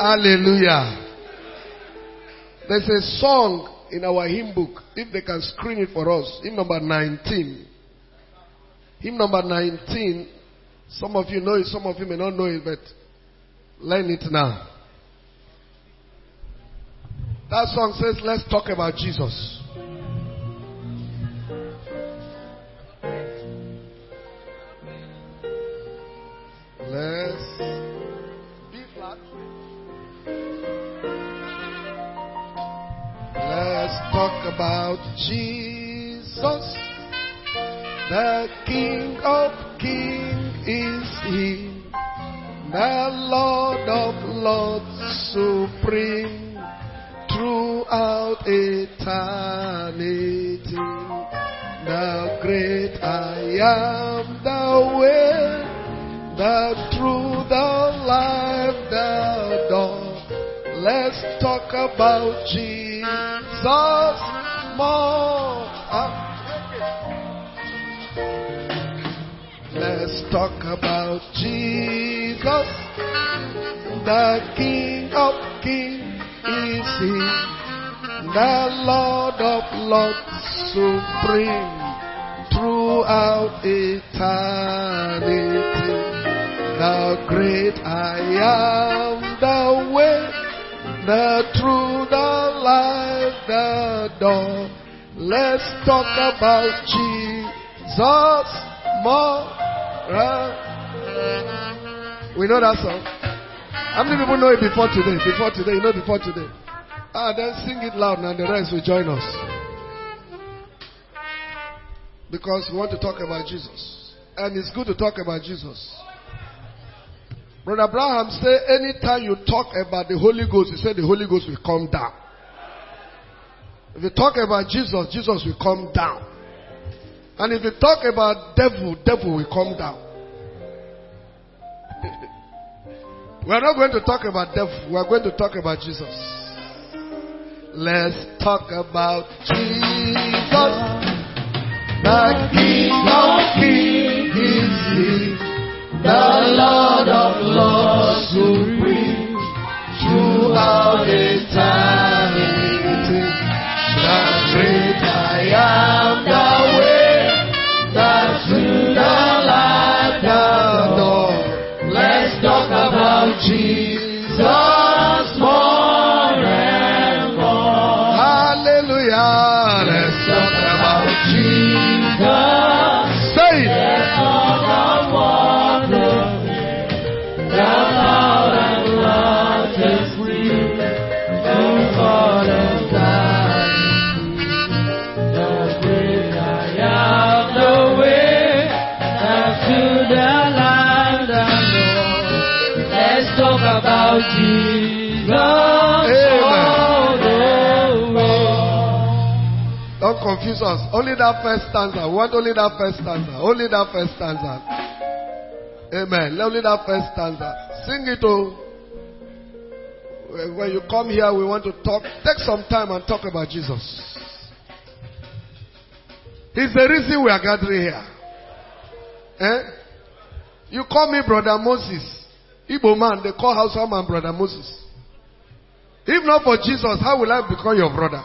Hallelujah. There's a song in our hymn book, if they can screen it for us, hymn number 19. Hymn number 19, some of you know it, some of you may not know it, but learn it now. That song says, let's talk about Jesus. Let's B flat. Let's talk about Jesus. The King of Kings is He, the Lord of Lords supreme throughout eternity. The great I am, the way, the truth, the life, the door. Let's talk about Jesus more. Let's talk about Jesus. The King of Kings is He, the Lord of Lords supreme throughout eternity. The great I am, the way, the truth, the life, the door. Let's talk about Jesus more. We know that song. How many people know it before today? Before today, you know before today. Then sing it loud and the rest will join us. Because we want to talk about Jesus. And it's good to talk about Jesus. Brother Abraham said, anytime you talk about the Holy Ghost, he said the Holy Ghost will come down. If you talk about Jesus, Jesus will come down. And if you talk about devil, devil will come down. We are not going to talk about devil. We are going to talk about Jesus. Let's talk about Jesus. The King of Kings is He, the Lord of Lords supreme throughout eternity. The great I am, the way, the truth, the life, the door. Let's talk about Jesus more and more. Hallelujah. Let's talk about Jesus. Say it. Let's talk about the Lord and Lord is free. For the time. The great I am, the way, the truth, the life, the door. Let's talk about Jesus. Don't confuse us. Only that first stanza. We want only that first stanza. Only that first stanza. Amen. Only that first stanza. Sing it all. When you come here, we want to talk. Take some time and talk about Jesus. He's the reason we are gathering here. You call me Brother Moses. Igbo man, they call Hausa man Brother Moses. If not for Jesus, how will I become your brother?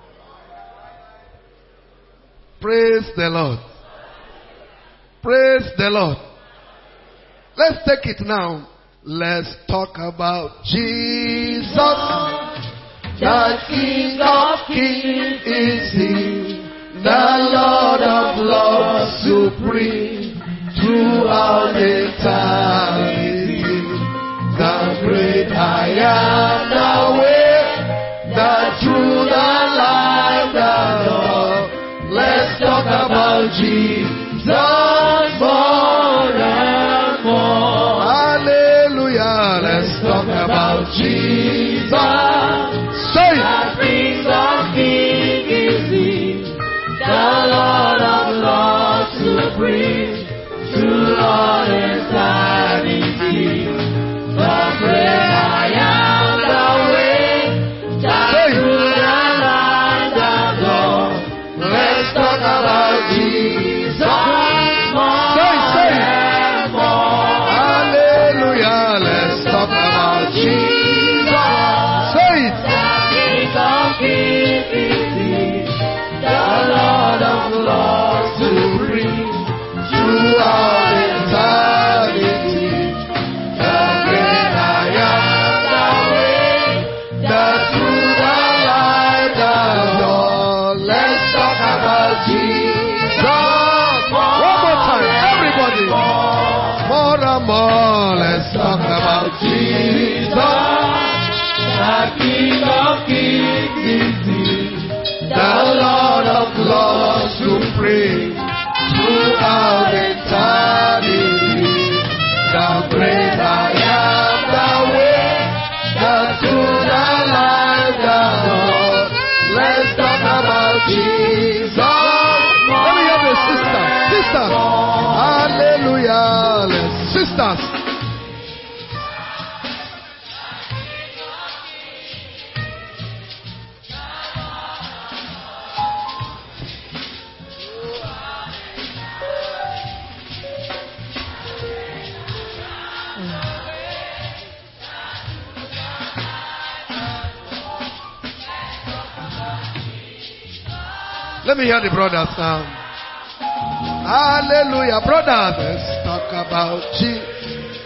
Praise the Lord. Praise the Lord. Let's take it now. Let's talk about Jesus. The King of Kings is He, the Lord of Lords supreme throughout eternity. The great I am, the way, the truth, the life, the door. Let's talk about Jesus more and more. Hallelujah. Let's talk about Jesus. Say it. The King of Kings is He, the Lord of Lords supreme throughout eternity. The great I am, the way, the truth, the life, the door. Let's talk about Jesus more and more. Hallelujah. Let's talk about Jesus. and more. Let's talk about Jesus, the King of Kings, the Lord of Lords, supreme throughout eternity. The great I am, the way, the truth, the life, the Lord. Let's talk about Jesus. Let me hear the sister. Sisters. Hallelujah. Sisters. Let me hear the brothers now. Hallelujah. Brothers, let's talk about Jesus.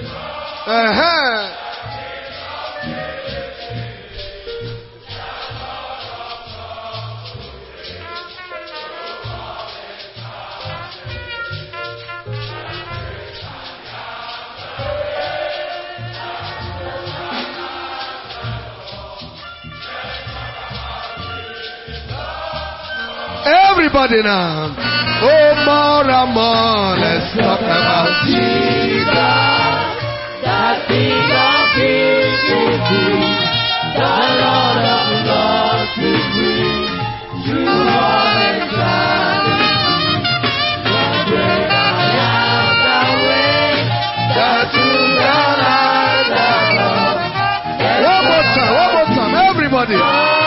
Everybody now. Oh, more and more. Let's talk about Jesus. the King of Kings, the Lord of Lords, supreme through all eternity. The great I am, the way, the truth, the life, the Lord. One more time, everybody.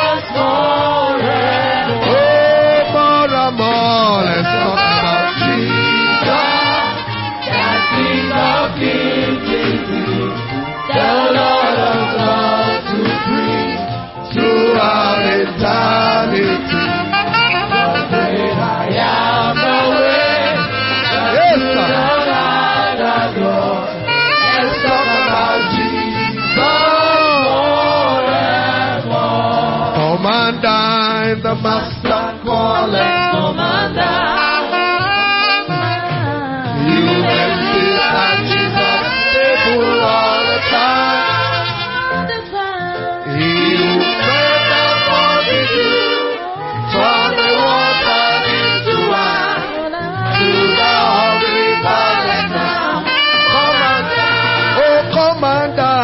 Let's talk about Jesus, the King of Kings, the Lord of Lords, supreme throughout eternity. The great I am, the way, the truth, the life, the Lord. Let's talk about Jesus forever. Commander in the Master calling. You exist and Jesus stable all the time. He who made the multitude, turned the water into wine, to the hungry valley now. Commander, oh Commander.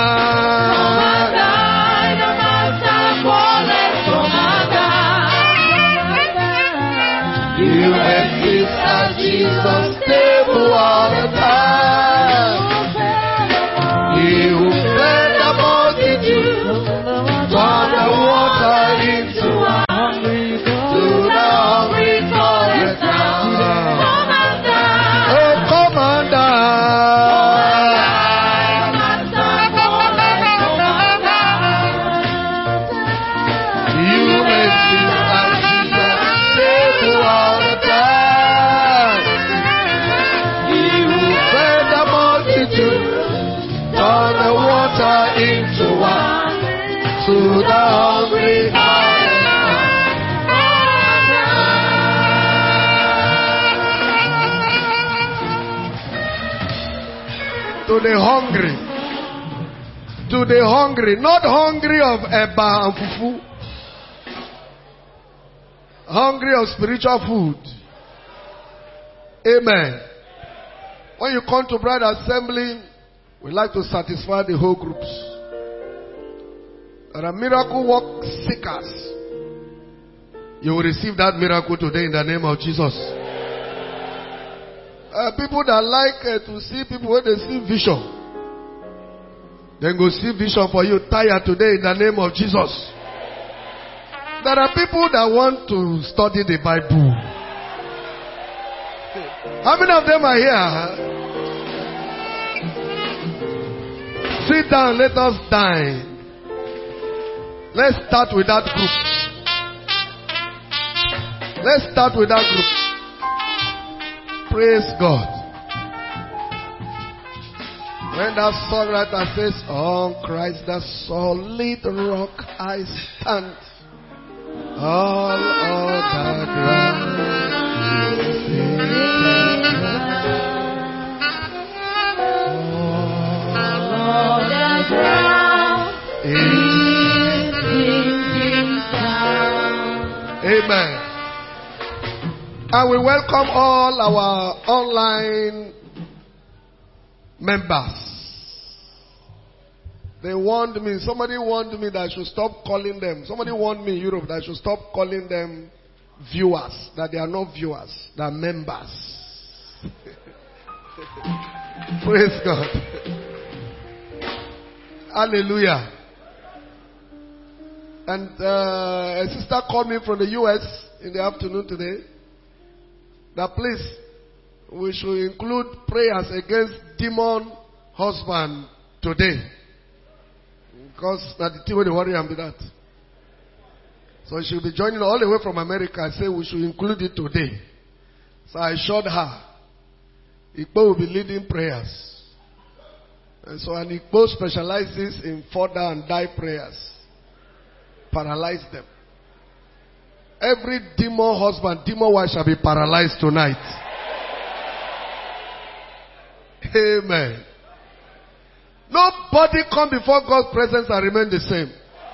You exist as Jesus stable all the time. He who fed the multitude, turned the water into wine, to the hungry forest now. Oh, Commander. You exist as Jesus stable all the time. Turn the water into wine, to the hungry to the hungry, not hungry of eba and fufu, hungry of spiritual food. Amen. When you come to Bride Assembly, we like to satisfy the whole groups. There are miracle work seekers. You will receive that miracle today in the name of Jesus. People that like to see people when they see vision, then go see vision for you. Tired today in the name of Jesus. There are people that want to study the Bible. How many of them are here? Sit down, let us dine. Let's start with that group. Let's start with that group. Praise God. When that songwriter says, on Christ the solid rock I stand, all other ground is sinking sand. Amen. And we welcome all our online members. They warned me, somebody warned me that I should stop calling them. Somebody warned me in Europe that I should stop calling them viewers, that they are not viewers, they are members. Praise God. Hallelujah. And a sister called me from the US in the afternoon today that please, we should include prayers against demon husband today. Because that the thing will worry and be that. So she will be joining all the way from America. I say we should include it today. So I assured her, Igbo will be leading prayers. And so an Igbo specializes in further and die prayers. Paralyze them. Every demon husband, demon wife shall be paralyzed tonight. Amen. Nobody come before God's presence and remain the same.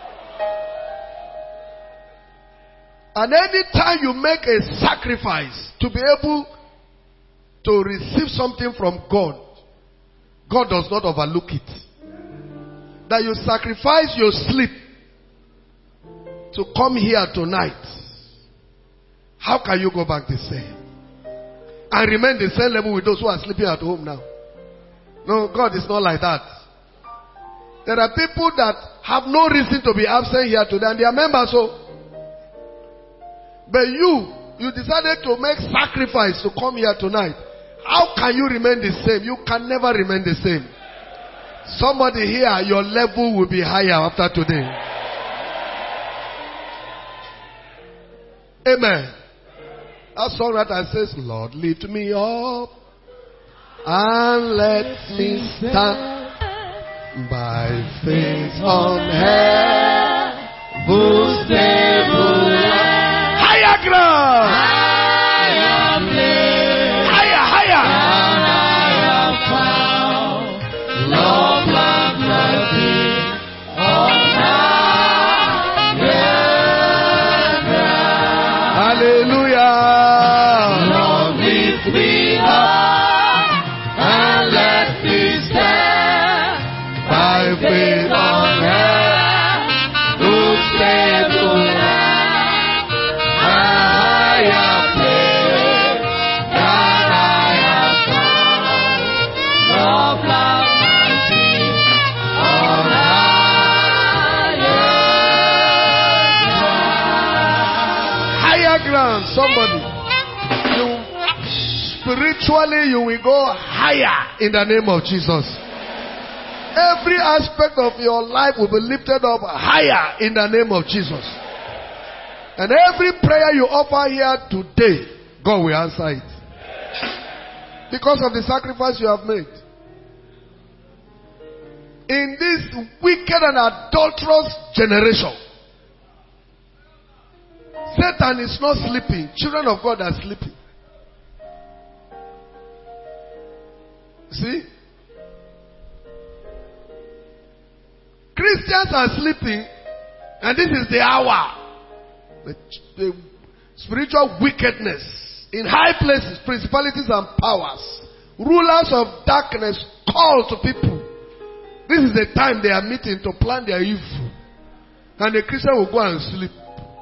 And anytime you make a sacrifice to be able to receive something from God, God does not overlook it. That you sacrifice your sleep to come here tonight. How can you go back the same? And remain the same level with those who are sleeping at home now? No, God is not like that. There are people that have no reason to be absent here today and they are members. But you decided to make sacrifice to come here tonight. How can you remain the same? You can never remain the same. Somebody here, your level will be higher after today. Amen. That songwriter says, Lord, lift me up and let me stand by faith on heaven's table. Higher ground. Higher, higher. And I have found love and mercy on higher ground. Hallelujah. Lord, lift me up and let me stand by faith on heaven's table. Higher place that I have found. Love and mercy on higher ground. Somebody. Spiritually, you will go higher in the name of Jesus. Every aspect of your life will be lifted up higher in the name of Jesus. And every prayer you offer here today, God will answer it. Because of the sacrifice you have made. In this wicked and adulterous generation, Satan is not sleeping. Children of God are sleeping. See? Christians are sleeping, and this is the hour. The spiritual wickedness in high places, principalities and powers, rulers of darkness call to people. This is the time they are meeting to plan their evil. And the Christian will go and sleep.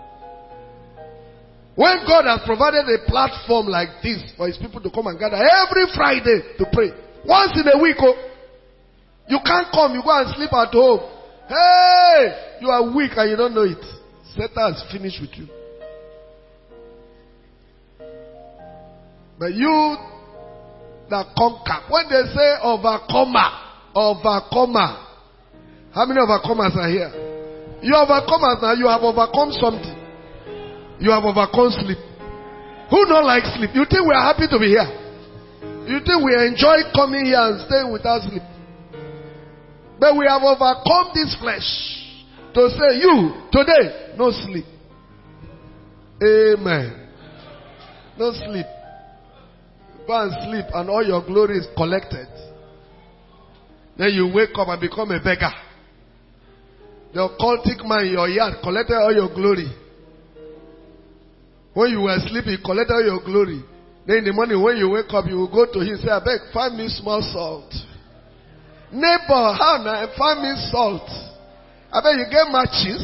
When God has provided a platform like this for his people to come and gather every Friday to pray, once in a week, you can't come, you go and sleep at home. Hey, you are weak and you don't know it. Satan has finished with you. But you that conquer, when they say overcomer, how many overcomers are here? You overcomers now, you have overcome something. You have overcome sleep. Who don't like sleep? You think we are happy to be here? You think we enjoy coming here and staying without sleep? But we have overcome this flesh to say, you, today, no sleep. Amen. No sleep. Go and sleep and all your glory is collected. Then you wake up and become a beggar. The occultic man in your yard collected all your glory. When you were sleeping, he collected all your glory. Then in the morning when you wake up, you will go to him and say, I beg, find me small salt. Neighbor, how now? Find me salt. I beg you get matches.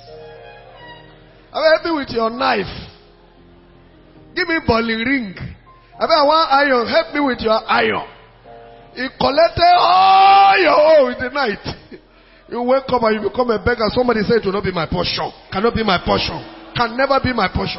I beg help me with your knife. Give me boiling ring. I beg I want iron. Help me with your iron. He collected all your own in the night. You wake up and you become a beggar. Somebody said it will not be my portion. Cannot be my portion. Can never be my portion.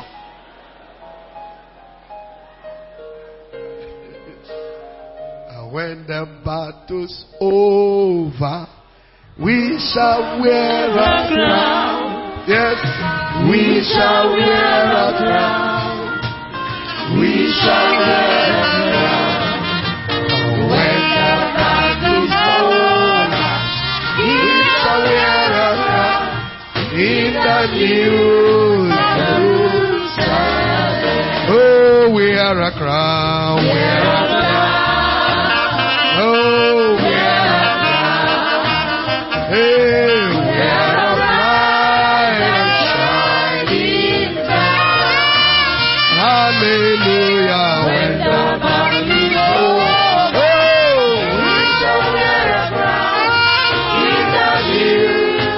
And when the battle's over, we shall wear a crown. Yes, we shall wear a crown. We shall wear a crown. When the battle's over, we shall wear a crown in the new Jerusalem. Oh, wear a crown. Wear a crown. Oh, wear a crown. Hey, wear a bright and shining crown. Hallelujah. When the battle is over, we shall wear a crown in the new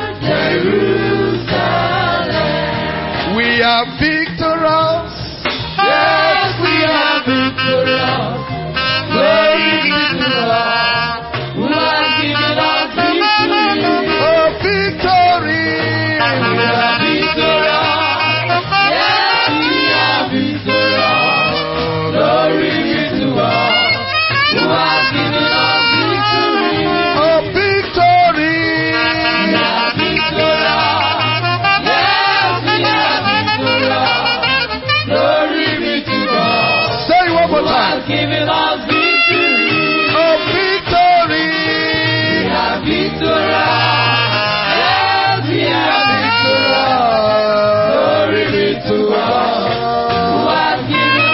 Jerusalem. We are victorious. Yes, we are victorious. Glory be to God, who has given us victory. Oh, victory! We are victorious. Yes, we are victorious. Glory be to God, who has given us victory. Oh, victory! We are victorious. Yes, we are victorious. Glory be to God. Say it one more time. Who has given us victory. Oh, victory! We are victorious. Yes, we are victorious. Glory be to God, who has given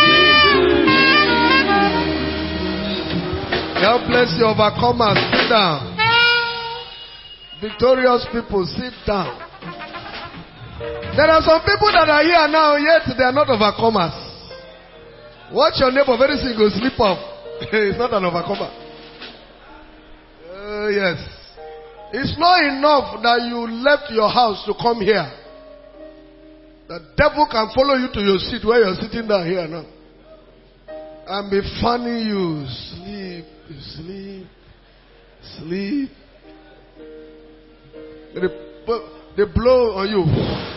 us victory. God bless you, overcomers. Sit down. Victorious people, sit down. There are some people that are here now, yet they are not overcomers. Watch your neighbor, very soon go sleep off. He's not an overcomer. Yes. It's not enough that you left your house to come here. The devil can follow you to your seat where you're sitting down here now. And be fanning you. Sleep, sleep, sleep. They blow on you.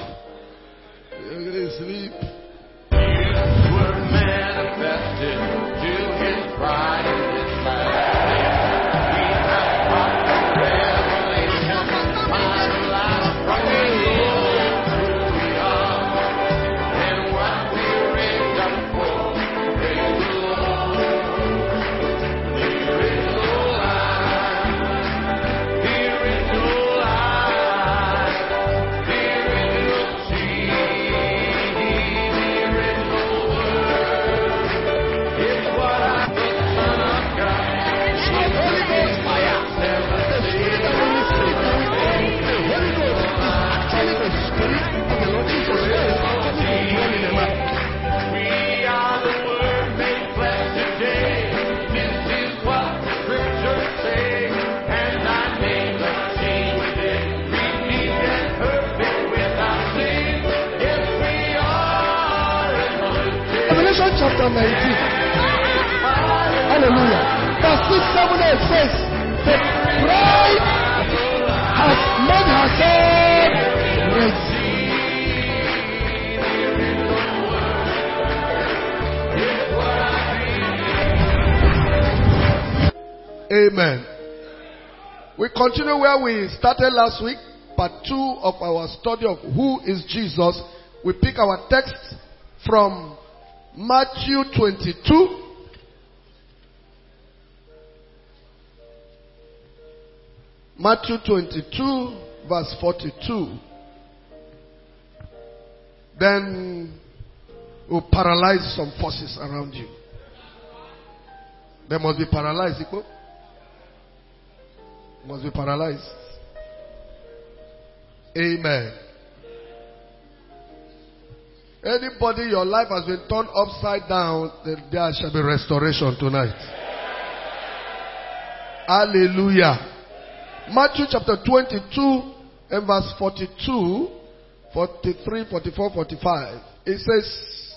Sleep. Were manifested to his pride and his majesty. We have got revelation, final life from the hill who we are, and what we raised up for. Praise the Lord. There is no lie. There is no lie. There is no cheat. There is no word. It's what I the Son of God. Holy Ghost fire. Never see the Holy Spirit is actually the Spirit of the Lord Jesus Christ. We are the Word made flesh today. This is what the Scriptures say. And I made the change today. Redeemed and perfect without sin. Yes, we are anointed. Revelation chapter 19. Hallelujah. Verse 6, 7, 8 says, the bride has made herself ready. Amen. We continue where we started last week, part 2 of our study of who is Jesus. We pick our text from Matthew 22. Matthew 22, verse 42. Then we'll paralyze some forces around you. They must be paralyzed, Igbo. Must be paralyzed. Amen. Anybody, your life has been turned upside down, there shall be restoration tonight. Hallelujah. Matthew chapter 22 and verse 42, 43, 44, 45. It says,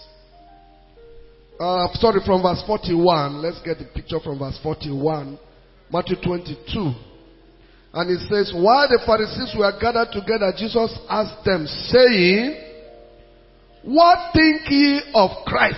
from verse 41. Let's get the picture from verse 41. Matthew 22. And it says, while the Pharisees were gathered together, Jesus asked them, saying, what think ye of Christ?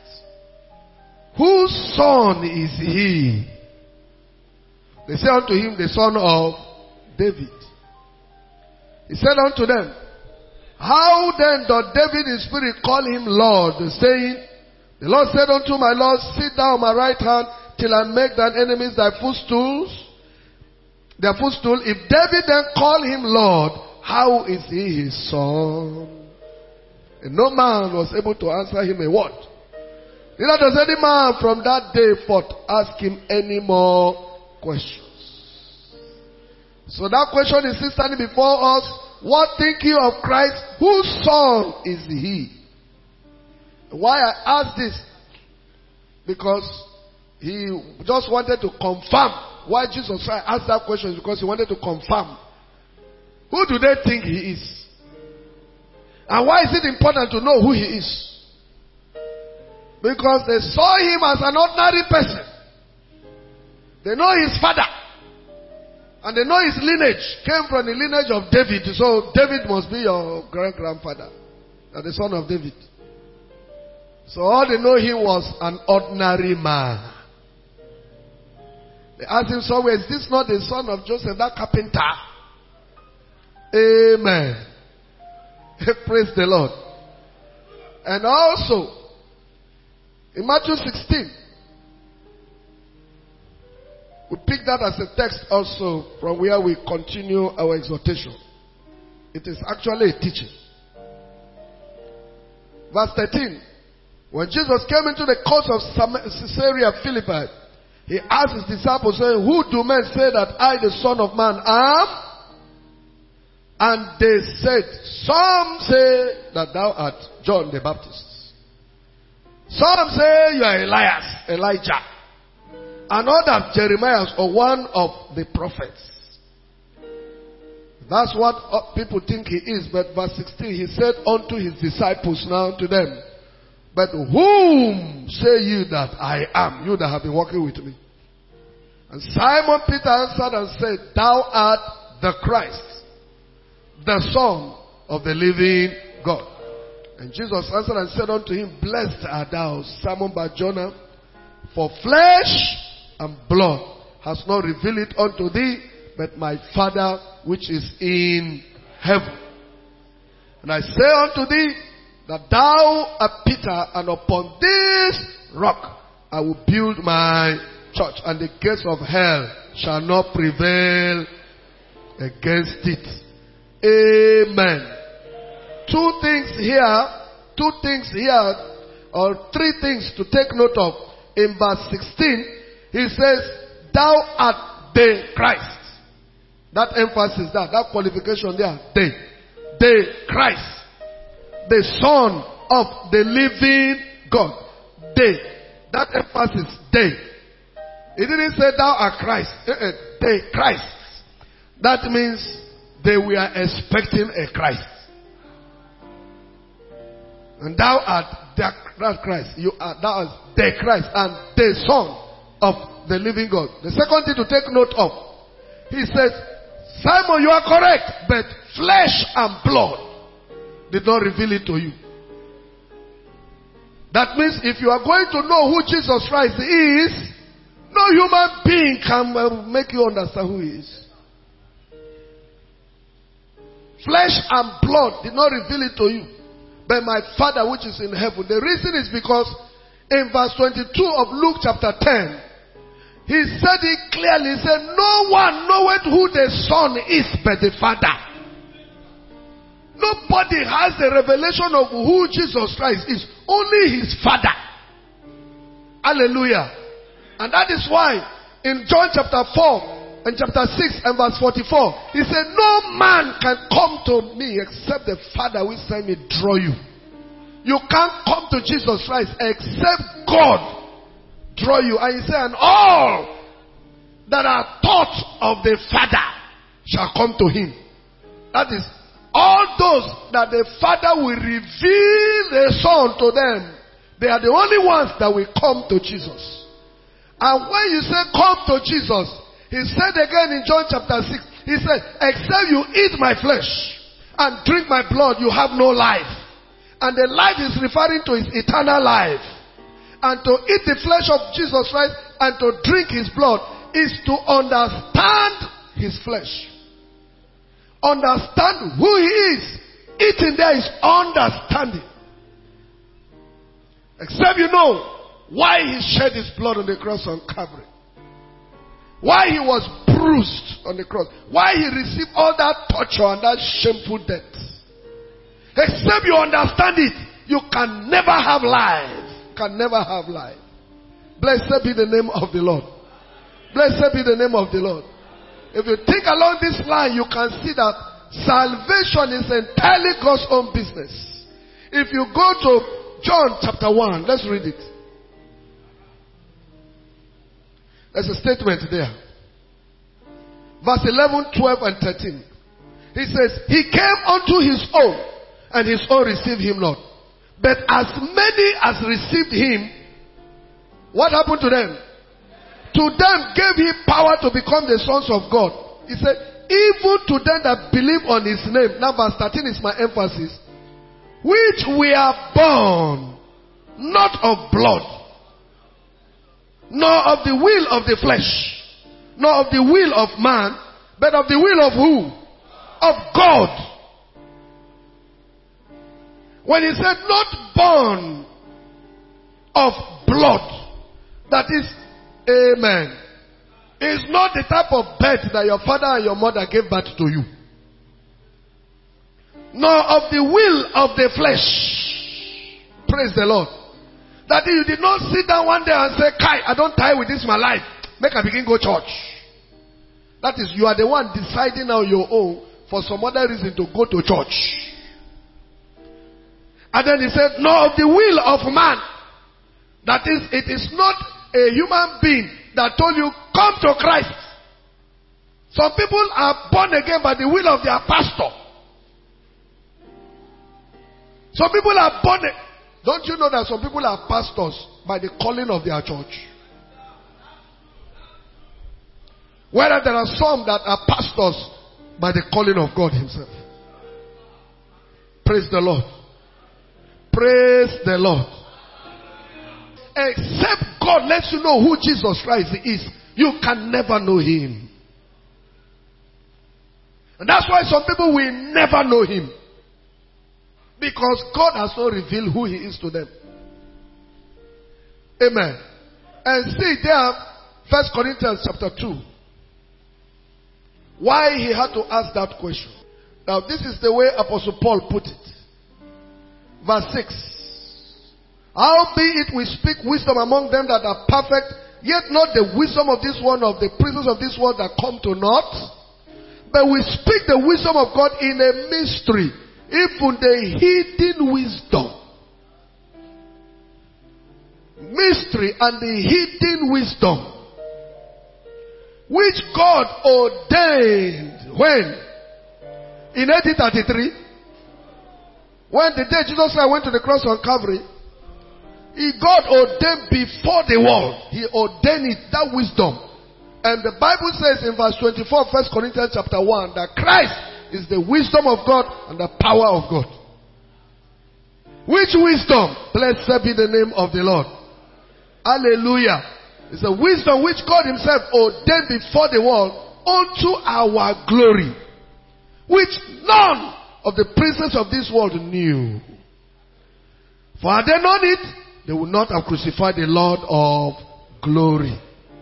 Whose son is he? They said unto him, the son of David. He said unto them, how then doth David in spirit call him Lord, saying, the Lord said unto my Lord, sit thou on my right hand, till I make thine enemies thy footstools. Their footstool. If David then call him Lord, how is he his son? And no man was able to answer him a word. Neither does any man from that day forth ask him any more questions. So that question is still standing before us. What think you of Christ? Whose son is he? Why I ask this? Because he just wanted to confirm. Why Jesus asked that question is because he wanted to confirm. Who do they think he is? And why is it important to know who he is? Because they saw him as an ordinary person. They know his father. And they know his lineage came from the lineage of David. So David must be your great-grandfather. The son of David. So all they know him was an ordinary man. They asked him somewhere, is this not the son of Joseph, that carpenter? Amen. Praise the Lord. And also, in Matthew 16, we pick that as a text also from where we continue our exhortation. It is actually a teaching. Verse 13. When Jesus came into the coast of Caesarea Philippi, he asked his disciples, saying, who do men say that I, the Son of Man, am? And they said, some say that thou art John the Baptist. Some say you are Elijah. And others Jeremiah or one of the prophets. That's what people think he is. But verse 16, he said unto his disciples now to them, but whom say you that I am? You that have been walking with me. And Simon Peter answered and said, thou art the Christ, the Son of the living God. And Jesus answered and said unto him, blessed art thou, Simon Bar-Jonah, for flesh and blood has not revealed it unto thee, but my Father which is in heaven. And I say unto thee, that thou art Peter, and upon this rock I will build my church, and the gates of hell shall not prevail against it. Amen. Two things here, or three things to take note of. In verse 16, he says, thou art the Christ. That emphasis, that qualification there, the Christ, the Son of the living God. That emphasis, He didn't say thou art Christ. The Christ. That means they were expecting a Christ. And thou art that Christ. Thou art the Christ and the Son of the living God. The second thing to take note of, he says, Simon, you are correct, but flesh and blood did not reveal it to you. That means if you are going to know who Jesus Christ is, no human being can make you understand who he is. Flesh and blood did not reveal it to you, but my Father which is in heaven. The reason is because in verse 22 of Luke chapter 10, he said it clearly. He said, no one knoweth who the Son is but the Father. Nobody has the revelation of who Jesus Christ is. Only his Father. Hallelujah. And that is why in John chapter 4 and chapter 6 and verse 44, he said, no man can come to me me except the Father which sent me draw you. You can't come to Jesus Christ except God draw you. And he said, and all that are taught of the Father shall come to him. That is, all those that the Father will reveal the Son to them, they are the only ones that will come to Jesus. And when you say come to Jesus, he said again in John chapter 6, he said, except you eat my flesh and drink my blood, you have no life. And the life is referring to his eternal life. And to eat the flesh of Jesus Christ and to drink his blood is to understand his flesh. Understand who he is. Eating there is understanding. Except you know why he shed his blood on the cross on Calvary. Why he was bruised on the cross. Why he received all that torture and that shameful death. Except you understand it, you can never have life. Can never have life. Blessed be the name of the Lord. Blessed be the name of the Lord. If you think along this line, you can see that salvation is entirely God's own business. If you go to John chapter 1, let's read it. There's a statement there. Verse 11, 12, and 13. He says, he came unto his own, and his own received him not. But as many as received him, what happened to them? To them gave he power to become the sons of God. He said, even to them that believe on his name. Now verse 13 is my emphasis. Which we are born, not of blood, nor of the will of the flesh, nor of the will of man, but of the will of who? Of God. When he said not born of blood, that is, amen, is not the type of birth that your father and your mother gave birth to you. Nor of the will of the flesh. Praise the Lord. That you did not sit down one day and say, Kai, I don't tie with this my life. Make I begin go church. That is, you are the one deciding on your own for some other reason to go to church. And then he said, nor of the will of man. That is, it is not a human being that told you, come to Christ. Some people are born again by the will of their pastor. Some people are born again. Don't you know that some people are pastors by the calling of their church? Whereas there are some that are pastors by the calling of God himself. Praise the Lord. Praise the Lord. Except God lets you know who Jesus Christ is, you can never know him. And that's why some people will never know him. Because God has not revealed who he is to them. Amen. And see there, 1 Corinthians chapter 2. Why he had to ask that question. Now this is the way Apostle Paul put it. Verse 6. Howbeit we speak wisdom among them that are perfect, yet not the wisdom of this one, of the princes of this world that come to naught. But we speak the wisdom of God in a mystery, even the hidden wisdom. Mystery and the hidden wisdom. Which God ordained when? In 1833. When the day Jesus Christ went to the cross on Calvary. God ordained before the world. He ordained it, that wisdom. And the Bible says in verse 24 of 1 Corinthians chapter 1 that Christ is the wisdom of God and the power of God. Which wisdom? Blessed be the name of the Lord. Hallelujah. It's a wisdom which God himself ordained before the world unto our glory, which none of the princes of this world knew. For had they known it, they would not have crucified the Lord of glory.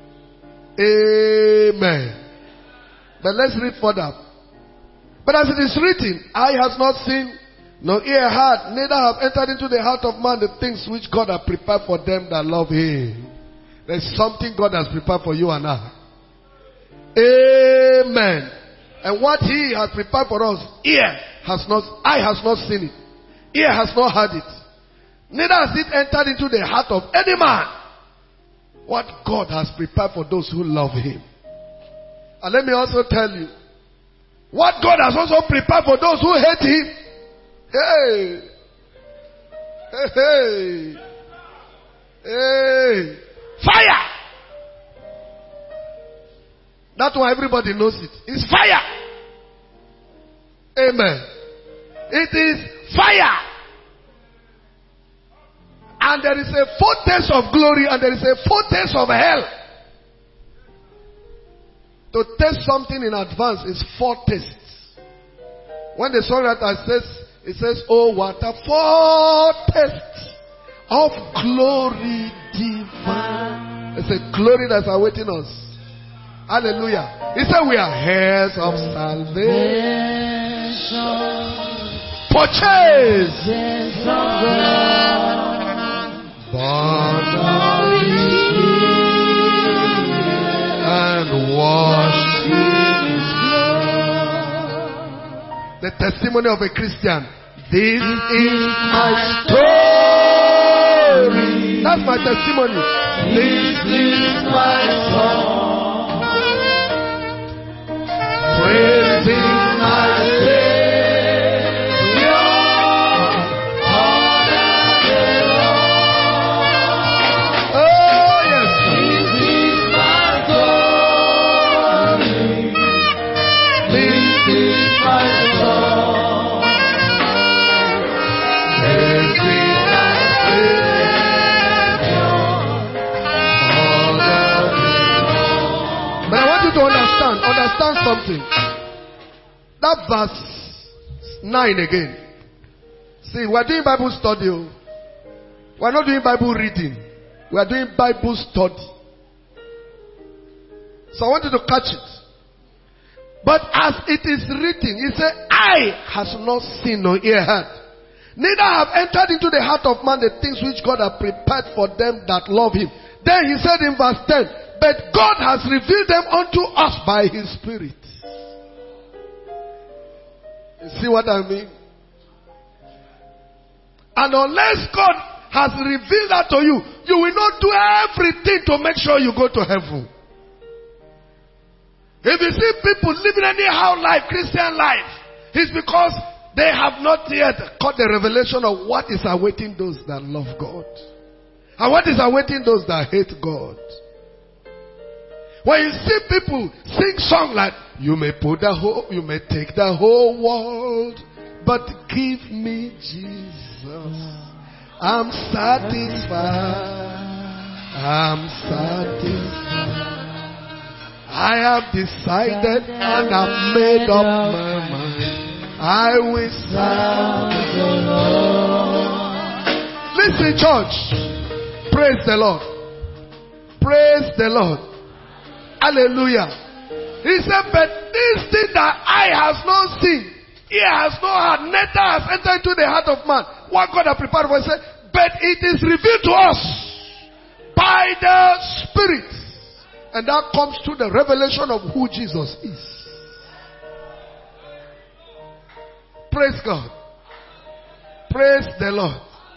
Amen. But let's read further. But as it is written, eye has not seen, nor ear heard, neither have entered into the heart of man the things which God has prepared for them that love him. There's something God has prepared for you and I. Amen. And what he has prepared for us, ear eye has not seen it, ear has not heard it, neither has it entered into the heart of any man what God has prepared for those who love him. And let me also tell you, what God has also prepared for those who hate him. Hey. Hey, hey. Hey. Fire. That one everybody knows it. It's fire. Amen. It is fire. And there is a foretaste of glory and there is a foretaste of hell. To taste something in advance is foretastes. When the songwriter says, it says, oh, what a foretaste of glory divine. It's a glory that's awaiting us. Hallelujah. He said we are heirs of salvation. Purchased. Born of and washed in his blood. The testimony of a Christian. This is my story. That's my testimony. This is my song. Praising my Savior all day long. Oh yes. This is my story. This is my song. Praising my Savior all day long. But I want you to understand something. That verse 9 again. See, we are doing Bible study. We are not doing Bible reading. We are doing Bible study. So I want you to catch it. But as it is written, he said, eye has not seen nor ear heard, neither have entered into the heart of man the things which God has prepared for them that love him. Then he said in verse 10, but God has revealed them unto us by his Spirit. You see what I mean? And unless God has revealed that to you, you will not do everything to make sure you go to heaven. If you see people living anyhow life, Christian life, it's because they have not yet caught the revelation of what is awaiting those that love God. And what is awaiting those that hate God. When you see people sing songs like, you may take the whole world, but give me Jesus. I'm satisfied. I'm satisfied. I have decided and I've made up my mind. I will serve the Lord. Listen, church. Praise the Lord. Praise the Lord. Hallelujah. He said, but this thing that eye has not seen, ear has not heard, neither has entered into the heart of man, what God has prepared for us, but it is revealed to us by the Spirit. And that comes to the revelation of who Jesus is. Praise God. Praise the Lord.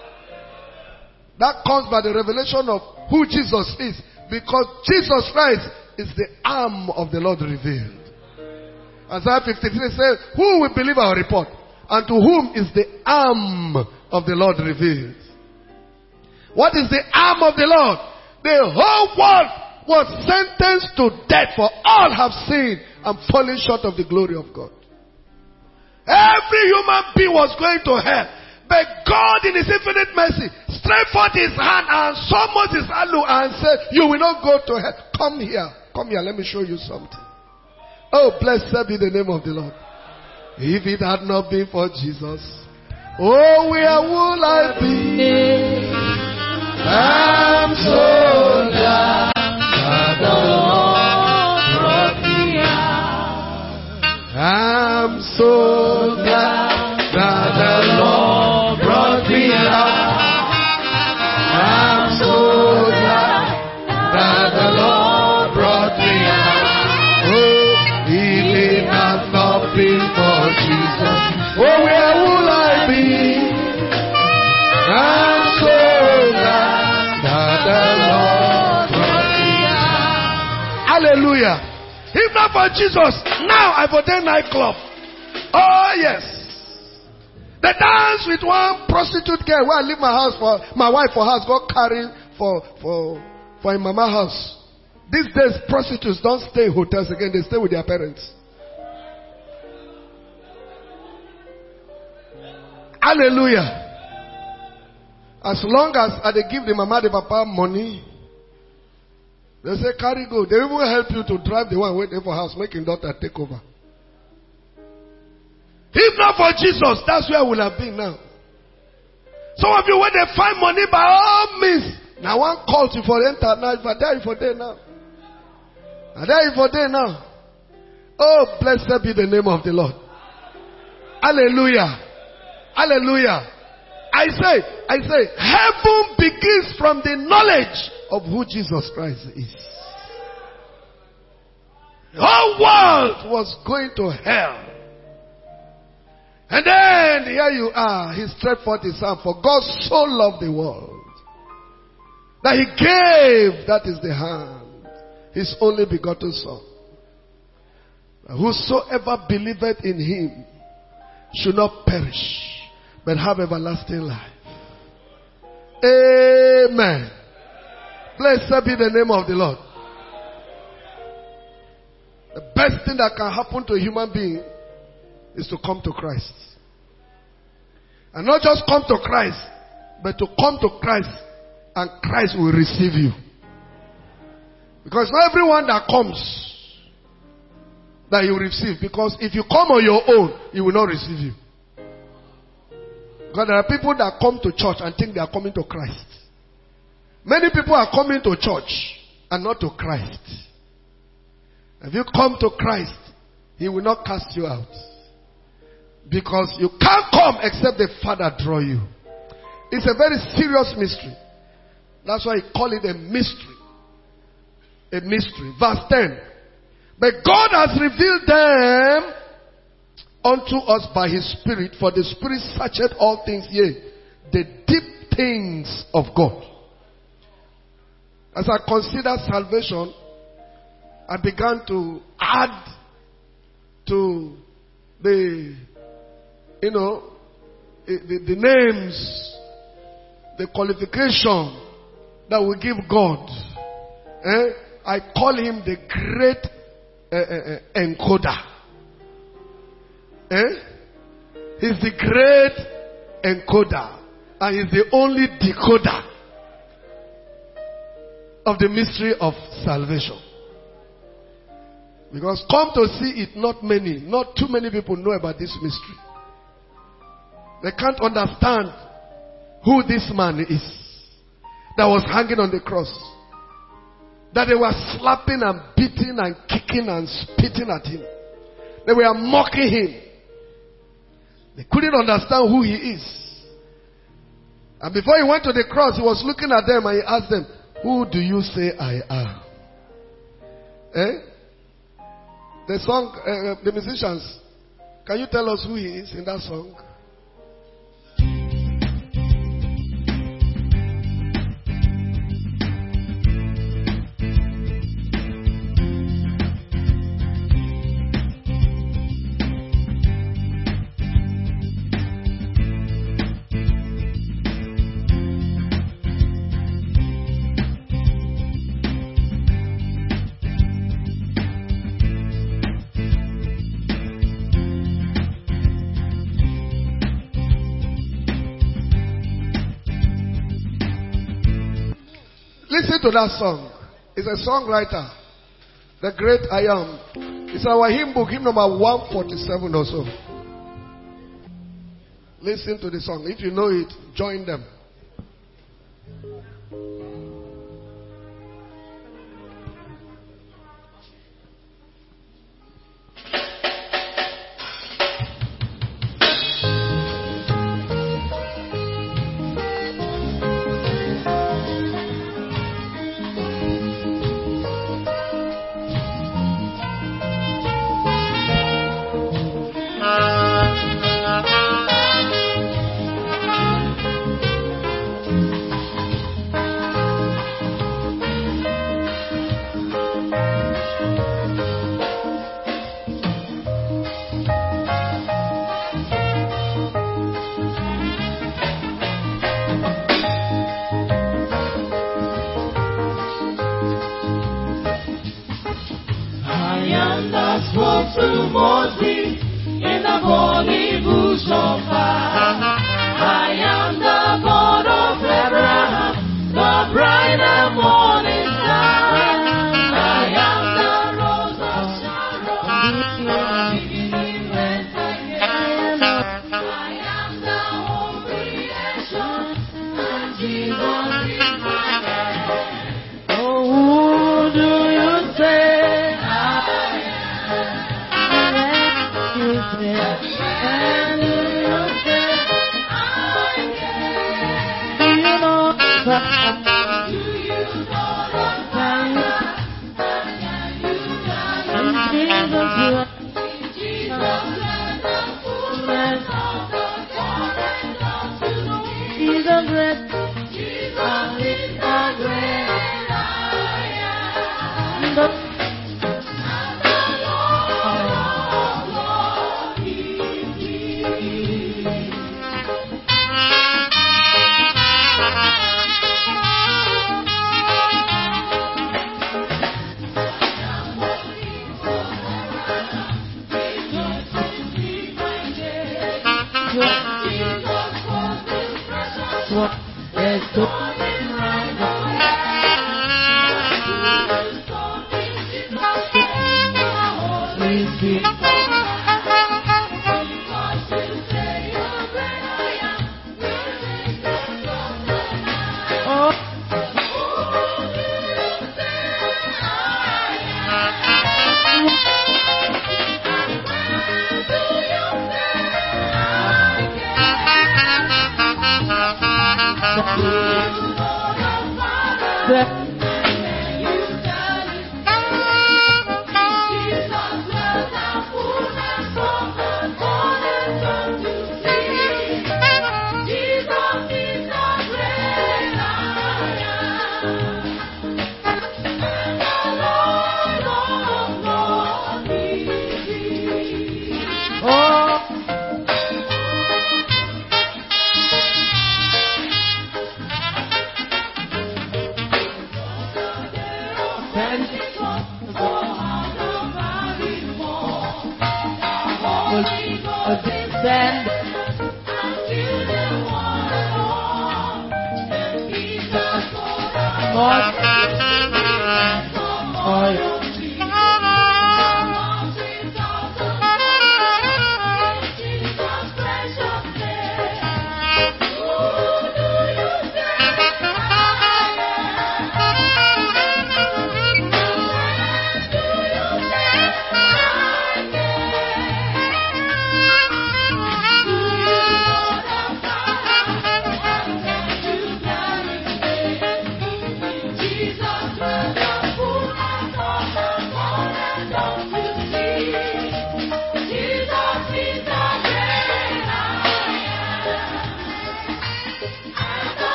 That comes by the revelation of who Jesus is. Because Jesus Christ is the arm of the Lord revealed. Isaiah 53 says, who will believe our report? And to whom is the arm of the Lord revealed? What is the arm of the Lord? The whole world was sentenced to death, for all have sinned and fallen short of the glory of God. Every human being was going to hell. But God in his infinite mercy stretched forth his hand and summoned his aloe and said, you will not go to hell. Come here. Come here. Let me show you something. Oh, blessed be the name of the Lord. If it had not been for Jesus, oh, where would I be? I'm so glad that the Lord brought me out. I'm so glad that the Lord brought me out. I'm so glad that the Lord brought me out. Oh, if it had not been for Jesus, oh, Hallelujah. If not for Jesus, now I for the nightclub. Oh yes. They dance with one prostitute girl where I leave my house for my wife for house, go carry for a mama house. These days prostitutes don't stay in hotels again, they stay with their parents. Hallelujah. As long as they give the mama the papa money, they say carry go. They even help you to drive the one waiting for house, making daughter take over. If not for Jesus, that's where I would have been now. Some of you, when they find money, by all means, now one calls you for enter now. If I die for day now, I die for day now. Oh, blessed be the name of the Lord. Hallelujah. Hallelujah. I say, heaven begins from the knowledge of who Jesus Christ is. The whole world was going to hell. And then here you are. He stretched forth his hand. For God so loved the world that he gave, that is the hand, his only begotten Son. Whosoever believeth in him should not perish, but have everlasting life. Amen. Blessed be the name of the Lord. The best thing that can happen to a human being is to come to Christ. And not just come to Christ, but to come to Christ and Christ will receive you. Because not everyone that comes that you receive. Because if you come on your own, he will not receive you. Because there are people that come to church and think they are coming to Christ. Many people are coming to church and not to Christ. If you come to Christ, he will not cast you out. Because you can't come except the Father draw you. It's a very serious mystery. That's why he call it a mystery. A mystery. Verse 10. But God has revealed them unto us by his Spirit, for the Spirit searcheth all things, yea, the deep things of God. As I considered salvation, I began to add to the names, the qualification that we give God. I call him the great encoder. He's the great encoder, and he's the only decoder of the mystery of salvation. Because come to see it, not too many people know about this mystery. They can't understand who this man is that was hanging on the cross. That they were slapping and beating and kicking and spitting at him. They were mocking him. They couldn't understand who he is. And before he went to the cross, he was looking at them and he asked them, who do you say I am? The song, the musicians, can you tell us who he is in that song? Listen to that song. It's a songwriter. The great I Am. It's our hymn book, hymn number 147 or so. Listen to the song. If you know it, join them. Moses in the holy bush of fire. I am the God of Abraham, the bright and morning star. I am the rose of Sharon, the beginning when I came. I am the whole creation, and Jesus is my name. Oh, who do you say I am? You say, and who you say I am? Do you know the do you know the Father? Can you tell me? Jesus, let the fullness of the Godhead come to me. Jesus is the great I am. And the Lord of Lords is He.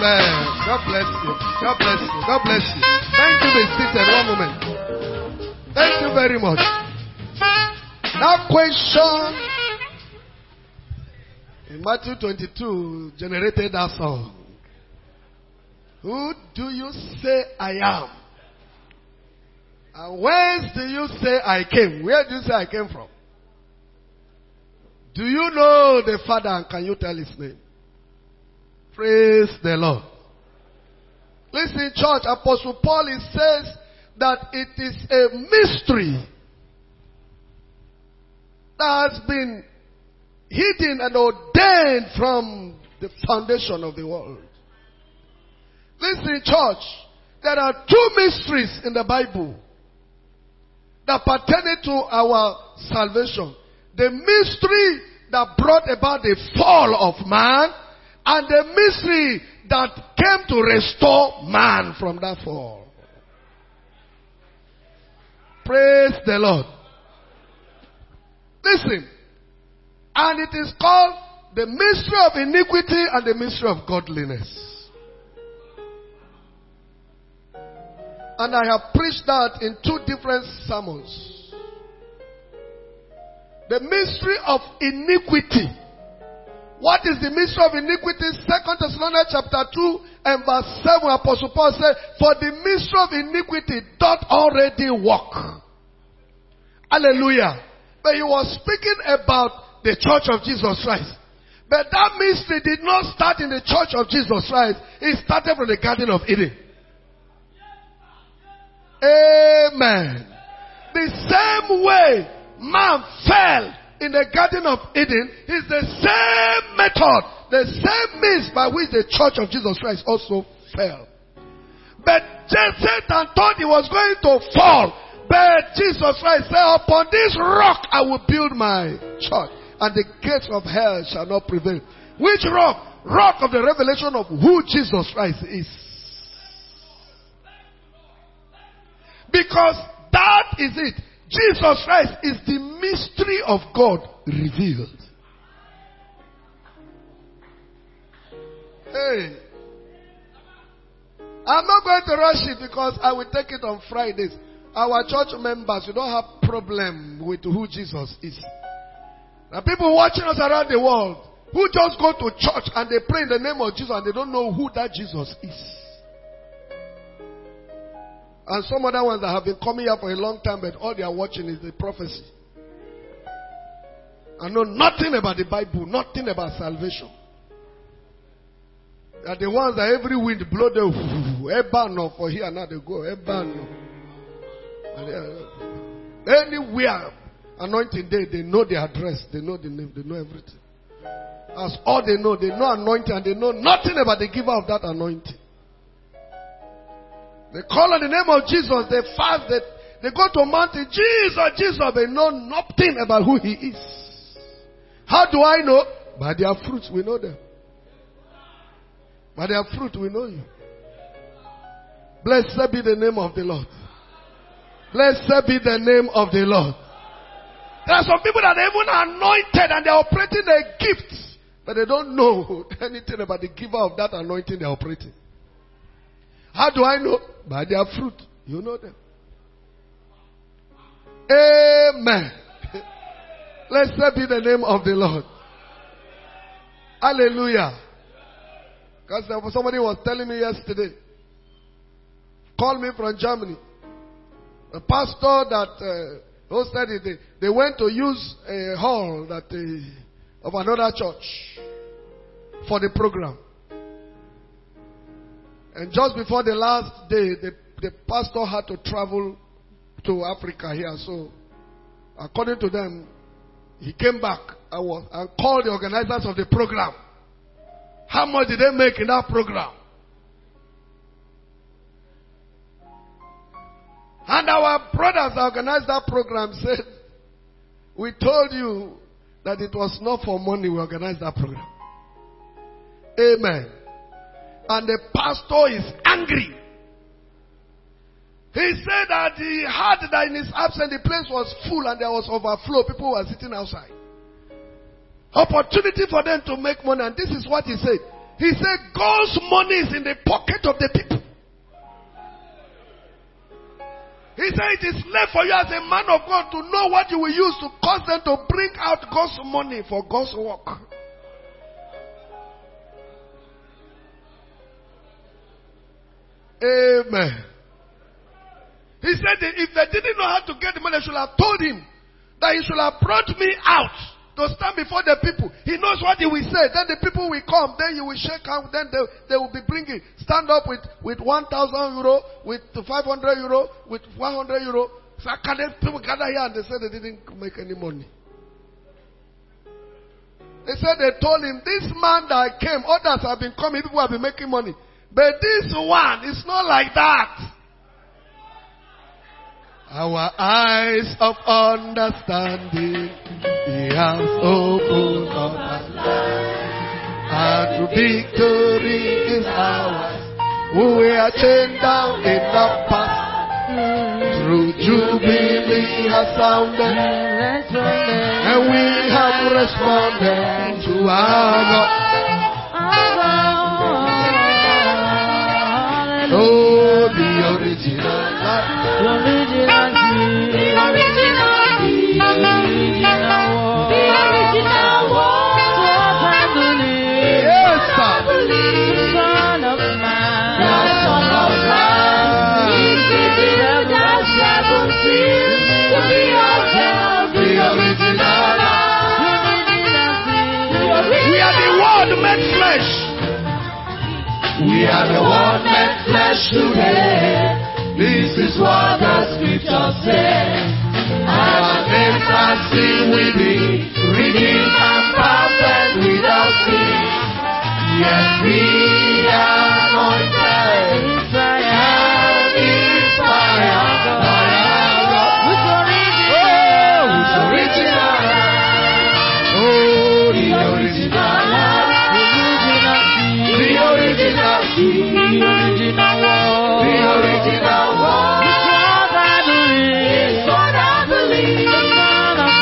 Amen. God bless you. God bless you. God bless you. Thank you. Be seated. One moment. Thank you very much. That question in Matthew 22 generated that song. Who do you say I am? And whence do you say I came? Where do you say I came from? Do you know the Father and can you tell his name? Praise the Lord. Listen, church, Apostle Paul, he says that it is a mystery that has been hidden and ordained from the foundation of the world. Listen, church, there are two mysteries in the Bible that pertain to our salvation. The mystery that brought about the fall of man, and the mystery that came to restore man from that fall. Praise the Lord. Listen. And it is called the mystery of iniquity and the mystery of godliness. And I have preached that in two different sermons. The mystery of iniquity. What is the mystery of iniquity? 2 Thessalonians chapter 2 and verse 7, Apostle Paul said, for the mystery of iniquity doth already work. Hallelujah. But he was speaking about the church of Jesus Christ. But that mystery did not start in the church of Jesus Christ. It started from the Garden of Eden. Amen. The same way man fell in the Garden of Eden is the same method, the same means by which the church of Jesus Christ also fell. But Satan thought he was going to fall. But Jesus Christ said, upon this rock I will build my church, and the gates of hell shall not prevail. Which rock? Rock of the revelation of who Jesus Christ is. Because that is it. Jesus Christ is the mystery of God revealed. Hey. I'm not going to rush it because I will take it on Fridays. Our church members, we don't have problem with who Jesus is. There are people watching us around the world who just go to church and they pray in the name of Jesus and they don't know who that Jesus is. And some other ones that have been coming here for a long time, but all they are watching is the prophecy. I know nothing about the Bible, nothing about salvation. They are the ones that every wind blow them, Ebano for here, now they go, Ebano. Anywhere anointing day, they know the address, they know the name, they know everything. That's all they know. They know anointing and they know nothing about the giver of that anointing. They call on the name of Jesus, they fast, they go to a mountain, Jesus, Jesus, they know nothing about who he is. How do I know? By their fruits, we know them. By their fruit, we know you. Blessed be the name of the Lord. Blessed be the name of the Lord. There are some people that are even anointed and they are operating their gifts, but they don't know anything about the giver of that anointing they are operating. How do I know? By their fruit. You know them. Amen. Blessed be the name of the Lord. Hallelujah. Because somebody was telling me yesterday, called me from Germany. The pastor that hosted it, they went to use a hall of another church for the program. And just before the last day, the pastor had to travel to Africa here. So, according to them, he came back and called the organizers of the program. How much did they make in that program? And our brothers that organized that program said, we told you that it was not for money we organized that program. Amen. And the pastor is angry. He said that he heard that in his absence the place was full and there was overflow. People were sitting outside. Opportunity for them to make money. And this is what he said. He said God's money is in the pocket of the people. He said it is left for you as a man of God to know what you will use to cause them to bring out God's money for God's work. Amen. He said that if they didn't know how to get the money, they should have told him that he should have brought me out to stand before the people. He knows what he will say. Then the people will come. Then you will shake hands. Then they will be bringing. Stand up with 1,000 euro, with 500 euro, with 100 euro. So people gather here and they said they didn't make any money. They said they told him, this man that came, others have been coming, people have been making money. But this one is not like that. Our eyes of understanding He has opened up our lives, and victory is ours. We are chained down in the past. Through Jubilee has sounded, and we have responded to our God. Oh, the original life. The original war. Yes, sir. Son of man. The Son of man. We are the Word made flesh. We are the Word made flesh today. This is what the Scripture says. Our names are seen with thee, redeemed and perfect without sin. Yes, we are anointed and inspired by our God. Who's original? Oh, the original. The original. The original one. It's what I believe. The Son of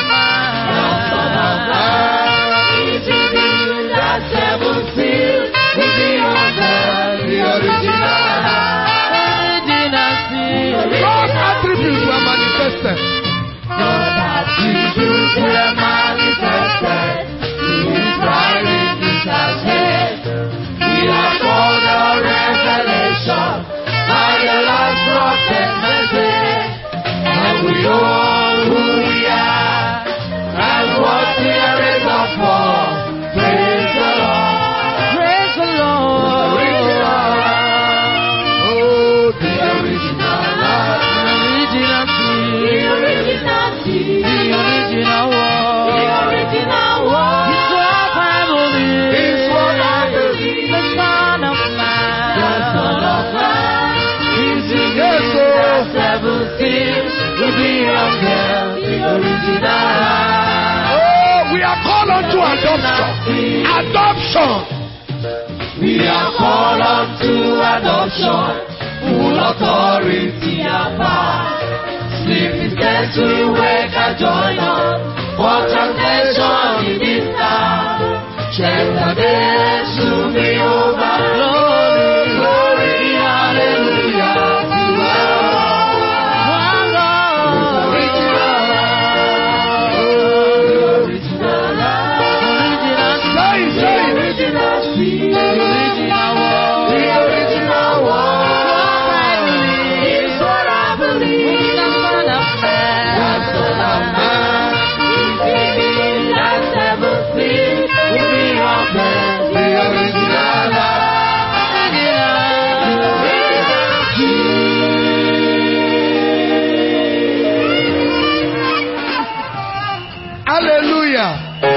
Man. It's revealed that seven seals will be opened. The original. God's attributes were manifested. God's attributes were manifested. He is riding His head. We are called a revelation by the last prophet message, and we know who we are and what we are raised up for. Praise the Lord. Praise the Lord. Oh, the original life. The original seed. The original war. The original war. It's what I believe. It's what I believe. The Son of Man. The Son of Man. He's the seven seals will be on them. The original life. Oh, we are called unto adoption. Adoption. We are called unto adoption. Full authority and power. Sleep is dead to wake and join us. For translation in this time. Check the days to be over. Glory, glory, hallelujah. To our Lord. Original. Say original sweet. The original one. The original one. It's what I believe. The Son of Man. The Son of Man. He's revealed that seven seals will be opened. The original life. Hallelujah.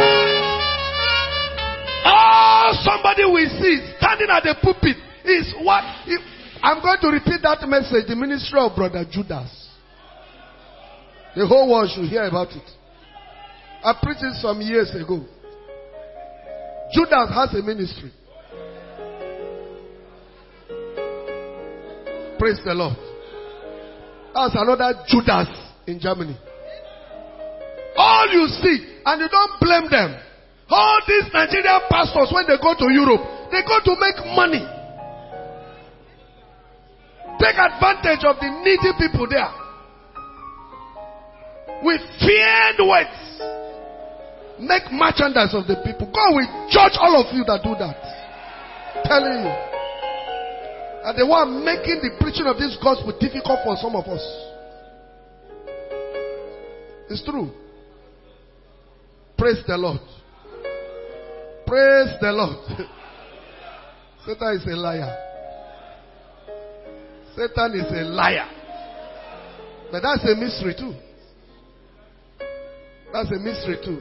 Oh, somebody we see standing at the pulpit is what? I'm going to repeat that message, the ministry of Brother Judas. The whole world should hear about it. I preached it some years ago. Judas has a ministry. Praise the Lord. That's another Judas in Germany. All you see, and you don't blame them. All these Nigerian pastors, when they go to Europe, They go to make money. Take advantage of the needy people there. With feared words. Make merchandise of the people. God will judge all of you that do that. Telling you. And the one making the preaching of this gospel difficult for some of us. It's true. Praise the Lord. Praise the Lord. Satan is a liar. Satan is a liar. But that's a mystery too. That's a mystery too.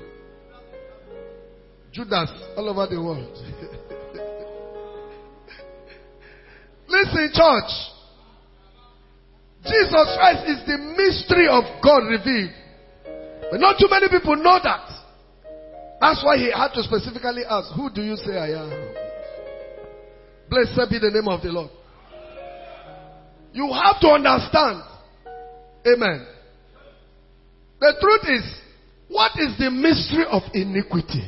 Judas all over the world. Listen, church. Jesus Christ is the mystery of God revealed. But not too many people know that. That's why he had to specifically ask, who do you say I am? Blessed be the name of the Lord. You have to understand. Amen. The truth is, what is the mystery of iniquity?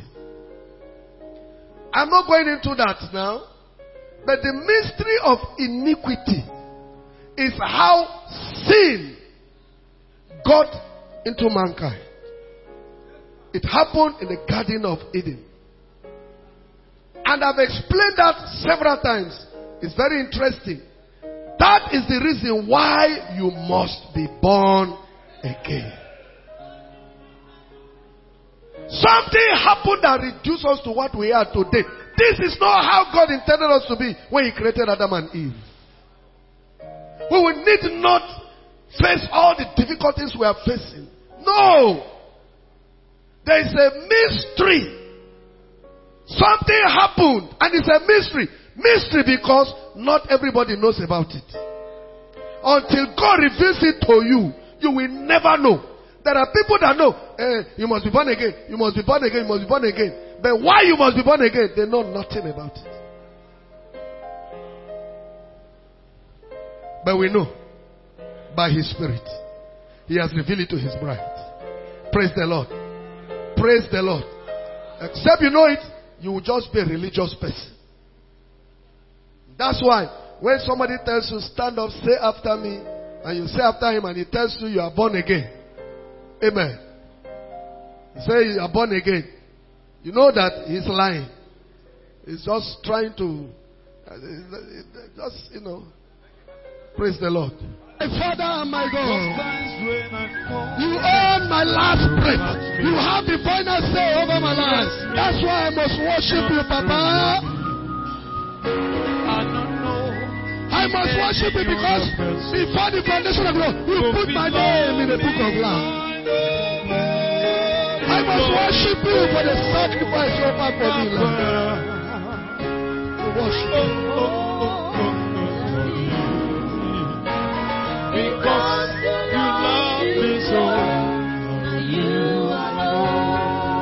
I'm not going into that now. But the mystery of iniquity is how sin got into mankind. It happened in the Garden of Eden. And I've explained that several times. It's very interesting. That is the reason why you must be born again. Something happened that reduced us to what we are today. This is not how God intended us to be when He created Adam and Eve. We will need not face all the difficulties we are facing. No. There is a mystery. Something happened and it's a mystery. Mystery because not everybody knows about it. Until God reveals it to you, you will never know. There are people that know, you must be born again, you must be born again, you must be born again. But why you must be born again, they know nothing about it. But we know, by His Spirit, He has revealed it to His bride. Praise the Lord. Praise the Lord. Except you know it, you will just be a religious person. That's why, when somebody tells you, stand up, say after me, and you say after him, and he tells you, you are born again. Amen. You say you are born again. You know that he's lying. He's just trying to, praise the Lord. My Father and my God, you own my last breath. You have the final say over my life. That's why I must worship you, Papa. I must worship you because before the foundation of the world, you put my name in the book of life. I must worship you for the sacrifice you offered for me, Lord. To worship you. Because you love me so, you alone.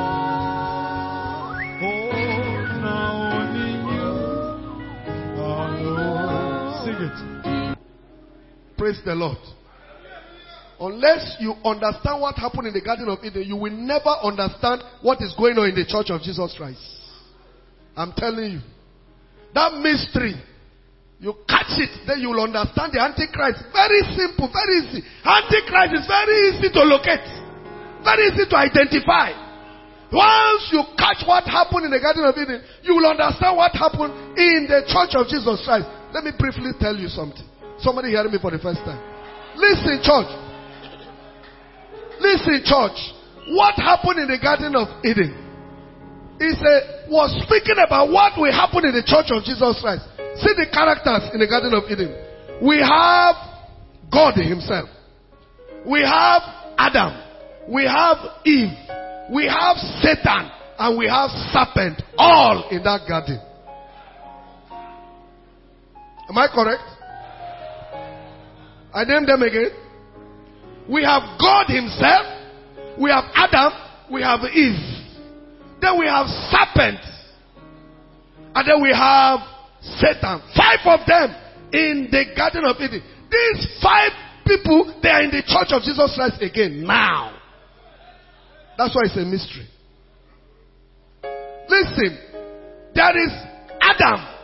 Oh, now only you alone. Sing it. Praise the Lord. Unless you understand what happened in the Garden of Eden, you will never understand what is going on in the Church of Jesus Christ. I'm telling you. That mystery, you catch it, then you will understand the Antichrist. Very simple, very easy. Antichrist is very easy to locate. Very easy to identify. Once you catch what happened in the Garden of Eden, you will understand what happened in the Church of Jesus Christ. Let me briefly tell you something. Somebody hearing me for the first time. Listen, church. Listen, church. What happened in the Garden of Eden was speaking about what will happen in the Church of Jesus Christ. See the characters in the Garden of Eden. We have God Himself. We have Adam. We have Eve. We have Satan. And we have serpent. All in that garden. Am I correct? I named them again. We have God Himself. We have Adam. We have Eve. Then we have serpent. And then we have Satan. 5 of them in the Garden of Eden. These 5 people, they are in the Church of Jesus Christ again now. That's why it's a mystery. Listen, there is Adam.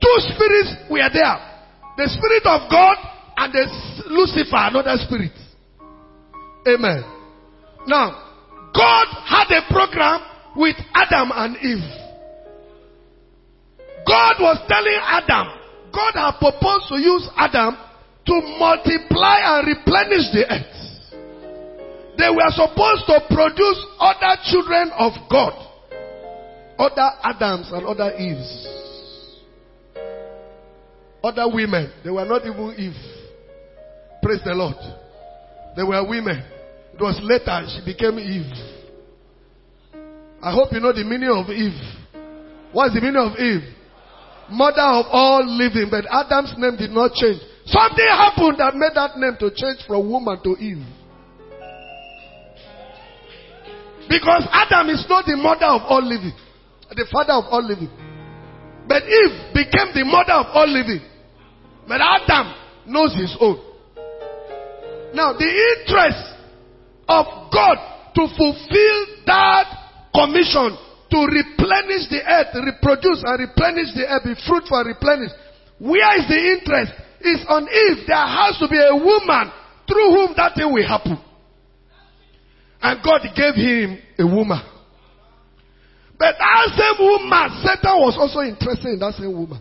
two spirits were there. The Spirit of God and the Lucifer, another spirit. Amen. Now, God had a program with Adam and Eve. God was telling Adam, God had proposed to use Adam to multiply and replenish the earth. They were supposed to produce other children of God, other Adams and other Eves, other women. They were not even Eve. Praise the Lord. They were women. It was later she became Eve. I hope you know the meaning of Eve. What's the meaning of Eve? Mother of all living. But Adam's name did not change. Something happened that made that name to change from woman to Eve. Because Adam is not the mother of all living, the father of all living. But Eve became the mother of all living. But Adam knows his own. Now, the interest of God to fulfill that commission to replenish the earth, reproduce and replenish the earth, be fruitful and replenish. Where is the interest? It's on Eve. There has to be a woman through whom that thing will happen. And God gave him a woman. But that same woman, Satan was also interested in that same woman.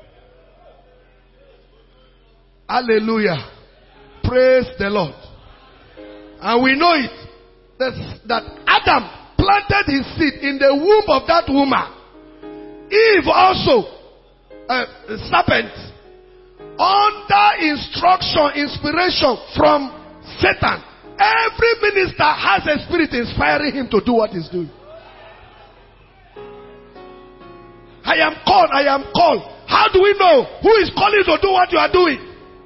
Hallelujah. Praise the Lord. And we know it. That Adam planted his seed in the womb of that woman. Eve also, the serpent, under inspiration from Satan. Every minister has a spirit inspiring him to do what he's doing. I am called. How do we know who is calling you to do what you are doing?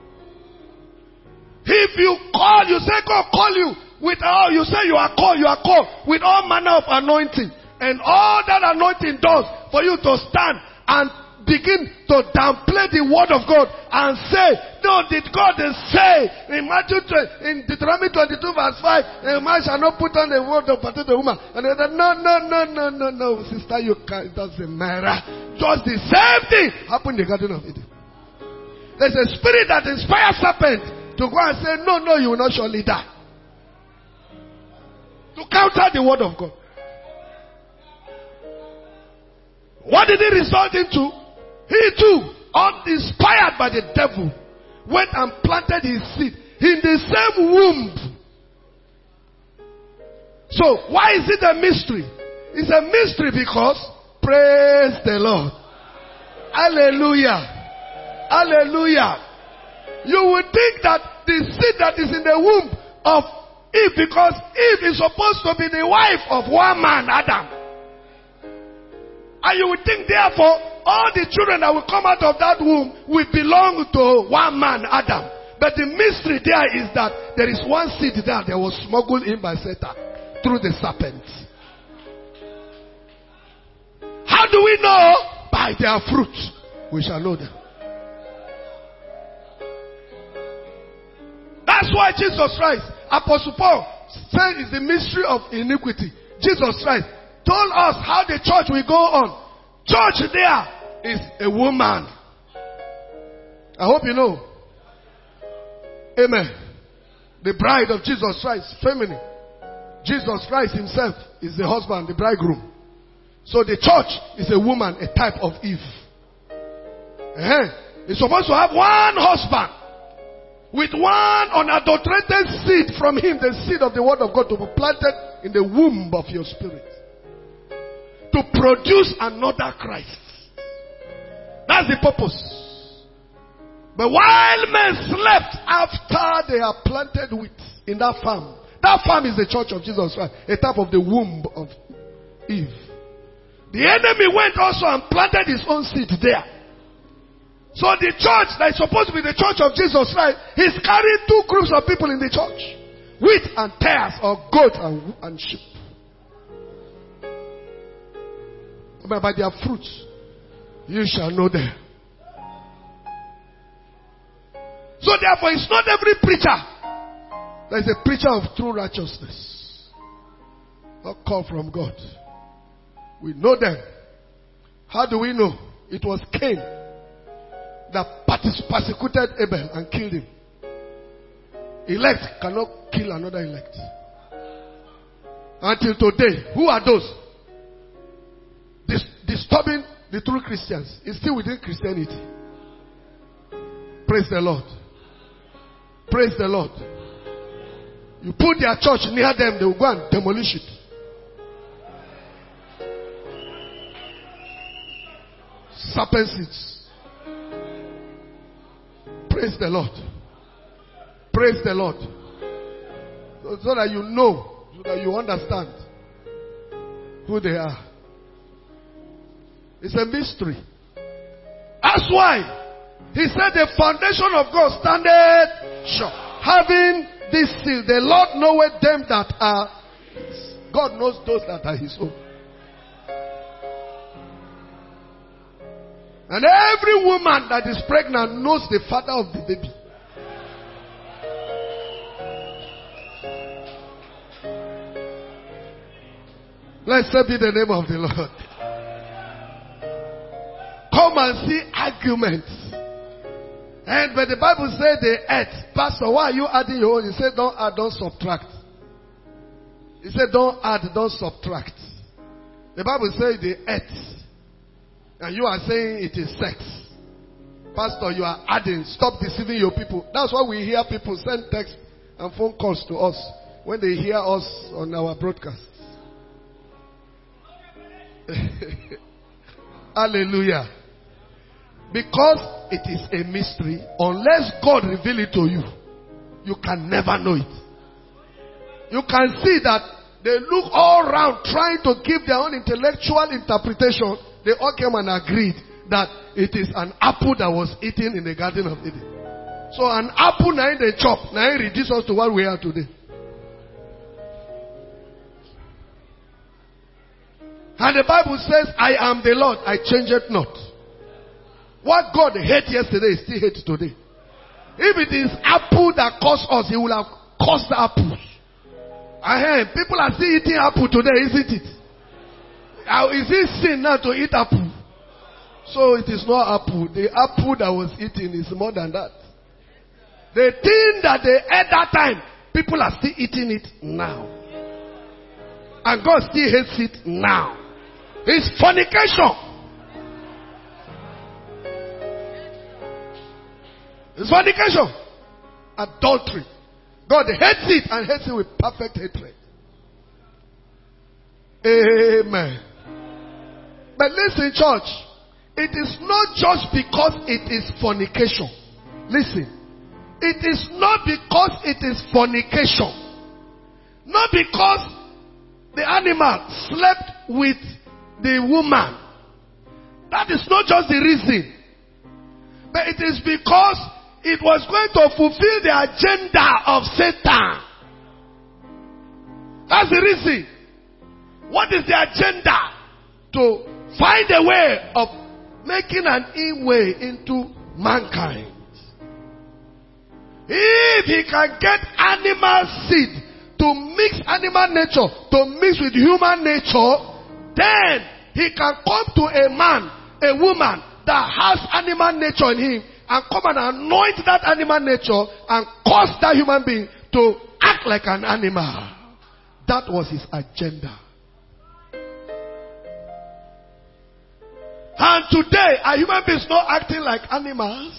If you call, you say God call you with all, you say you are called with all manner of anointing. And all that anointing does for you to stand and begin to downplay the word of God and say, no, did God say in Deuteronomy 22 verse 5, a man shall not put on the word of the woman. And they said, no, sister, you can't, it doesn't matter. Just the same thing happened in the Garden of Eden. There's a spirit that inspires serpent to go and say, no, you will not surely die. To counter the word of God. What did it result into? He too, inspired by the devil, went and planted his seed in the same womb. So, why is it a mystery? It's a mystery because, praise the Lord. Hallelujah. Hallelujah. You would think that the seed that is in the womb of Eve, because Eve is supposed to be the wife of one man, Adam. And you would think, therefore, all the children that will come out of that womb will belong to one man, Adam. But the mystery there is that there is one seed there that was smuggled in by Satan through the serpent. How do we know? By their fruit. We shall know them. That's why Jesus Christ, Apostle Paul, said it's the mystery of iniquity. Jesus Christ told us how the church will go on. Church there is a woman. I hope you know. Amen. The bride of Jesus Christ, feminine. Jesus Christ himself is the husband, the bridegroom. So the church is a woman, a type of Eve. It's supposed to have one husband with one unadulterated seed from him, the seed of the word of God to be planted in the womb of your spirit. To produce another Christ. That's the purpose. But while men slept after they are planted wheat in that farm is the church of Jesus Christ, a type of the womb of Eve. The enemy went also and planted his own seed there. So the church that is supposed to be the church of Jesus Christ is carrying two groups of people in the church. Wheat and tares, or goats and sheep. But by their fruits, you shall know them. So therefore, it's not every preacher that is a preacher of true righteousness. Not called from God. We know them. How do we know? It was Cain that persecuted Abel and killed him. Elect cannot kill another elect. Until today, who are those? Disturbing the true Christians. It's still within Christianity. Praise the Lord. Praise the Lord. You put their church near them, they will go and demolish it. Serpent seeds. Praise the Lord. Praise the Lord. So that you know, so that you understand who they are. It's a mystery. That's why he said the foundation of God standeth sure. Having this seal, the Lord knoweth them that are his. God knows those that are his own. And every woman that is pregnant knows the father of the baby. Blessed be the name of the Lord. Come and see arguments. And when the Bible said they ate, Pastor, why are you adding your own? He said, don't add, don't subtract. He said, don't add, don't subtract. The Bible says they ate. And you are saying it is sex. Pastor, you are adding. Stop deceiving your people. That's why we hear people send texts and phone calls to us when they hear us on our broadcasts. Hallelujah. Because it is a mystery, unless God reveal it to you, you can never know it. You can see that they look all around trying to give their own intellectual interpretation. They all came and agreed that it is an apple that was eaten in the Garden of Eden. So an apple now in the chop, now it reduces us to what we are today. And the Bible says, I am the Lord, I change it not. What God hated yesterday is still hate today. If it is apple that caused us, he will have caused the apples. People are still eating apple today, isn't it? Is it sin now to eat apple? So it is not apple. The apple that was eaten is more than that. The thing that they ate that time, people are still eating it now. And God still hates it now. It's fornication. It's fornication. Adultery. God hates it and hates it with perfect hatred. Amen. But listen, church. It is not just because it is fornication. Listen. It is not because it is fornication. Not because the animal slept with the woman. That is not just the reason. But it is because it was going to fulfill the agenda of Satan. That's the reason. What is the agenda? To find a way of making an in-way into mankind. If he can get animal seed to mix animal nature, to mix with human nature, then he can come to a man, a woman that has animal nature in him and come and anoint that animal nature and cause that human being to act like an animal. That was his agenda. And today, are human beings not acting like animals?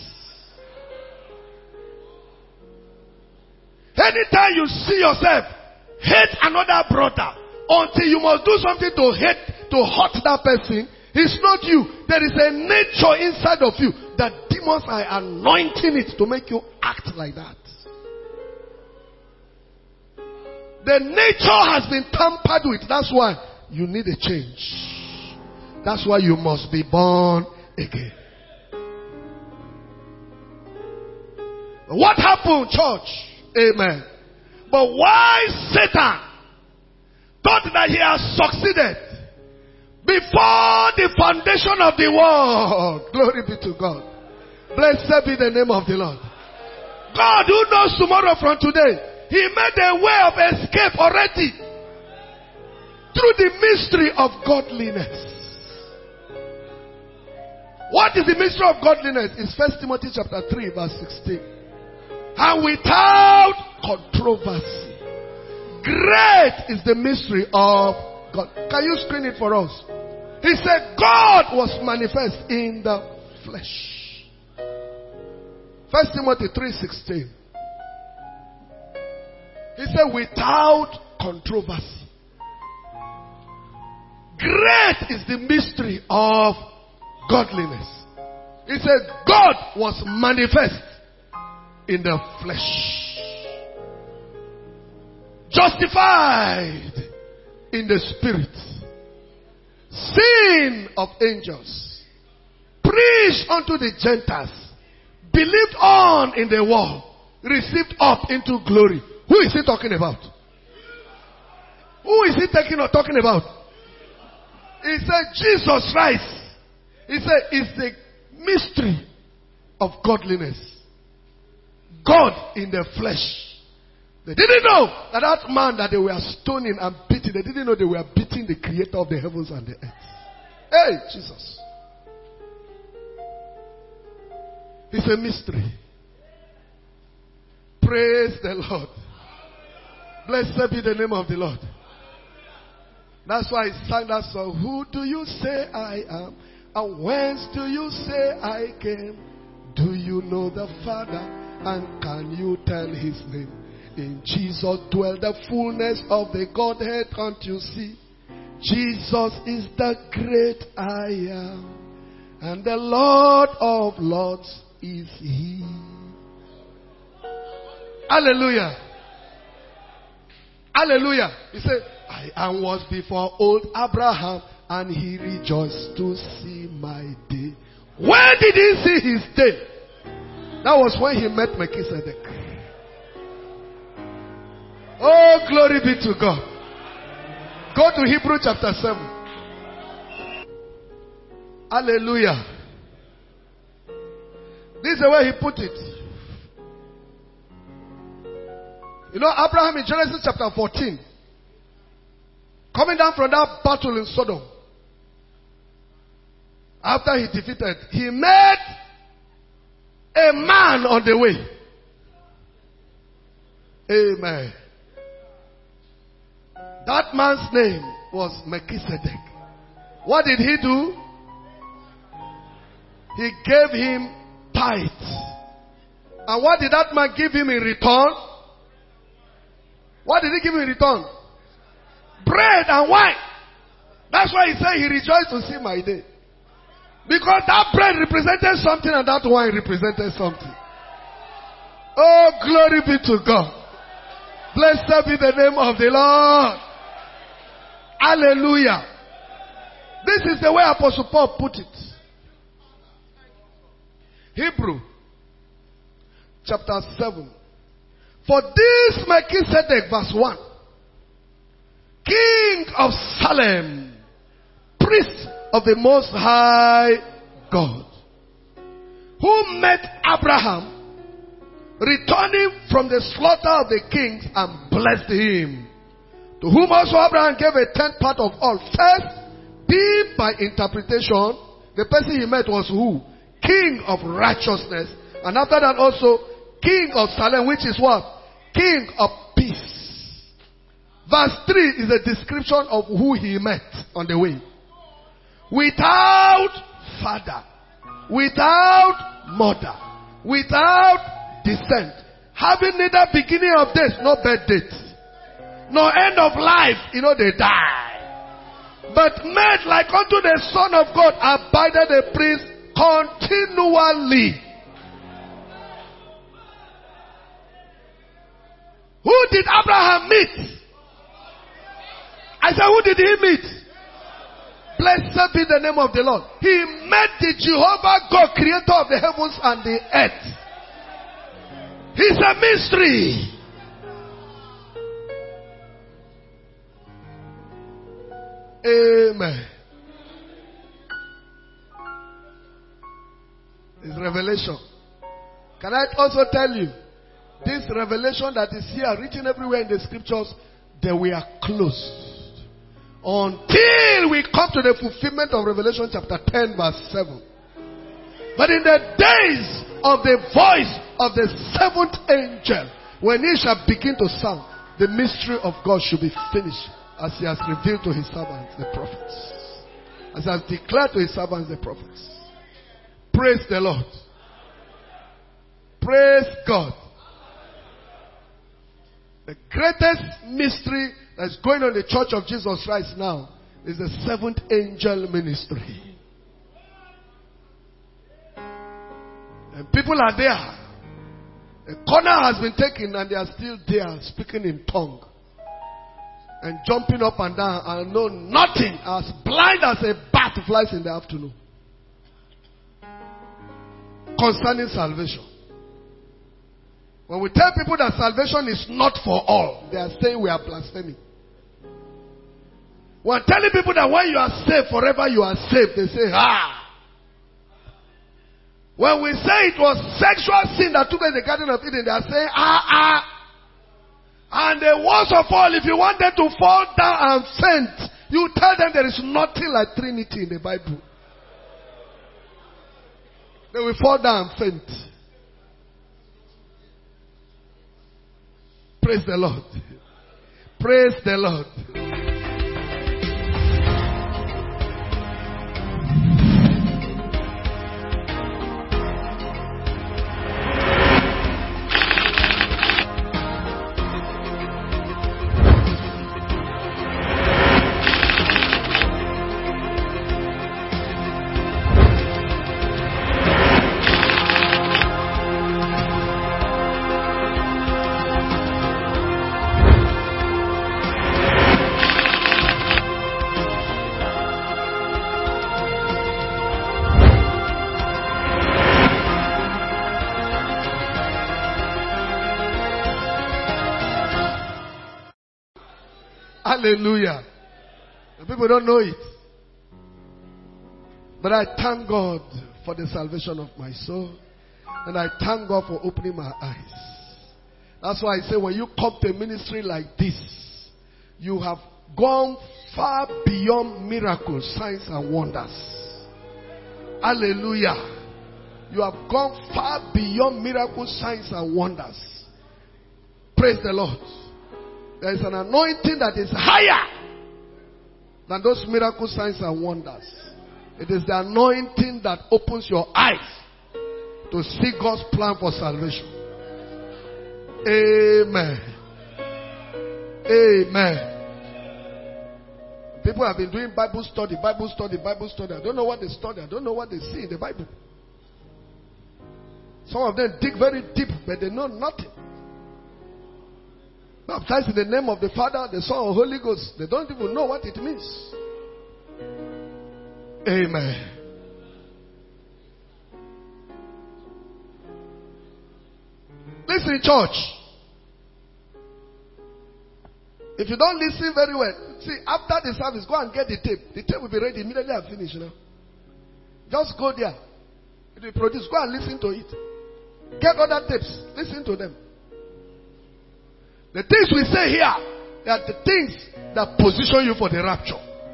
Anytime you see yourself hate another brother, until you must do something to hate, to hurt that person, it's not you. There is a nature inside of you that demons are anointing it to make you act like that. The nature has been tampered with. That's why you need a change. That's why you must be born again. What happened, church? Amen. But why Satan thought that he has succeeded before the foundation of the world? Glory be to God. Blessed be the name of the Lord. God, who knows tomorrow from today, he made a way of escape already through the mystery of godliness. What is the mystery of godliness? It's 1 Timothy chapter 3 verse 16. And without controversy. Great is the mystery of God. Can you screen it for us? He said God was manifest in the flesh. 1 Timothy 3:16. He said without controversy. Great is the mystery of godliness. He said God was manifest in the flesh. Justified in the spirit. Seen of angels. Preached unto the Gentiles. Believed on in the world. Received up into glory. Who is he talking about? Who is he talking about? He said Jesus Christ. He said it's the mystery of godliness. God in the flesh. They didn't know that that man that they were stoning and beating, they didn't know they were beating the creator of the heavens and the earth. Hey, Jesus. It's a mystery. Praise the Lord. Blessed be the name of the Lord. That's why I sang that song. Who do you say I am? And whence do you say I came? Do you know the Father? And can you tell his name? In Jesus dwell the fullness of the Godhead. Can't you see? Jesus is the great I am. And the Lord of Lords is he. Hallelujah. Hallelujah. He said, I am was before old Abraham, and he rejoiced to see my day. When did he see his day? That was when he met Melchizedek. Oh, glory be to God. Go to Hebrews chapter 7. Hallelujah. This is the way he put it. You know, Abraham in Genesis chapter 14, coming down from that battle in Sodom, after he defeated, he met a man on the way. Amen. That man's name was Melchizedek. What did he do? He gave him tithes. And what did that man give him in return? What did he give him in return? Bread and wine. That's why he said he rejoiced to see my day. Because that bread represented something and that wine represented something. Oh, glory be to God. Blessed be the name of the Lord. Hallelujah. This is the way Apostle Paul put it. Hebrew chapter 7. For this Melchizedek, verse 1, King of Salem, priest of the Most High God, who met Abraham, returning from the slaughter of the kings, and blessed him, to whom also Abraham gave a tenth part of all. First, being by interpretation, the person he met was who? King of righteousness. And after that also, King of Salem, which is what? King of peace. Verse 3 is a description of who he met on the way. Without father, without mother, without descent, having neither beginning of days nor birth date, nor end of life, they die. But made like unto the Son of God, abided a priest continually. Who did Abraham meet? I said, who did he meet? Blessed be the name of the Lord. He met the Jehovah God, creator of the heavens and the earth. He's a mystery. Amen. It's revelation. Can I also tell you, this revelation that is here, written everywhere in the scriptures, they were closed until we come to the fulfillment of Revelation chapter 10 verse 7. But in the days of the voice of the seventh angel, when he shall begin to sound, the mystery of God should be finished, as he has revealed to his servants, the prophets. As he has declared to his servants, the prophets. Praise the Lord. Praise God. The greatest mystery that's going on in the church of Jesus Christ now is the seventh angel ministry. And people are there. A corner has been taken and they are still there speaking in tongue. And jumping up and down and know nothing, as blind as a bat flies in the afternoon. Concerning salvation. When we tell people that salvation is not for all, they are saying we are blaspheming. We're telling people that when you are saved, forever you are saved, they say, ah. When we say it was sexual sin that took in the Garden of Eden, they are saying, ah. And the worst of all, if you want them to fall down and faint, you tell them there is nothing like Trinity in the Bible. They will fall down and faint. Praise the Lord. Praise the Lord. Hallelujah. The people don't know it. But I thank God for the salvation of my soul. And I thank God for opening my eyes. That's why I say when you come to a ministry like this, you have gone far beyond miracles, signs and wonders. Hallelujah. You have gone far beyond miracles, signs and wonders. Praise the Lord. There is an anointing that is higher than those miracle signs and wonders. It is the anointing that opens your eyes to see God's plan for salvation. Amen. Amen. People have been doing Bible study. I don't know what they study. I don't know what they see in the Bible. Some of them dig very deep, but they know nothing. Baptized in the name of the Father, the Son, and Holy Ghost. They don't even know what it means. Amen. Listen, church. If you don't listen very well, see, after the service, go and get the tape. The tape will be ready immediately I finish, Just go there. It will produce. Go and listen to it. Get other tapes. Listen to them. The things we say here, they are the things that position you for the rapture.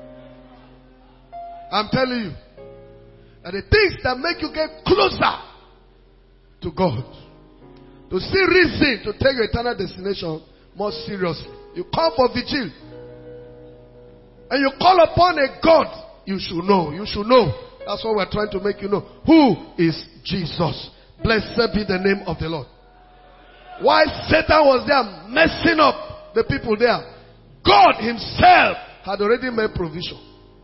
I'm telling you. Are the things that make you get closer to God. To see reason to take your eternal destination more seriously. You come for vigil. And you call upon a God you should know. You should know. That's what we're trying to make you know. Who is Jesus? Blessed be the name of the Lord. While Satan was there messing up the people there, God himself had already made provision.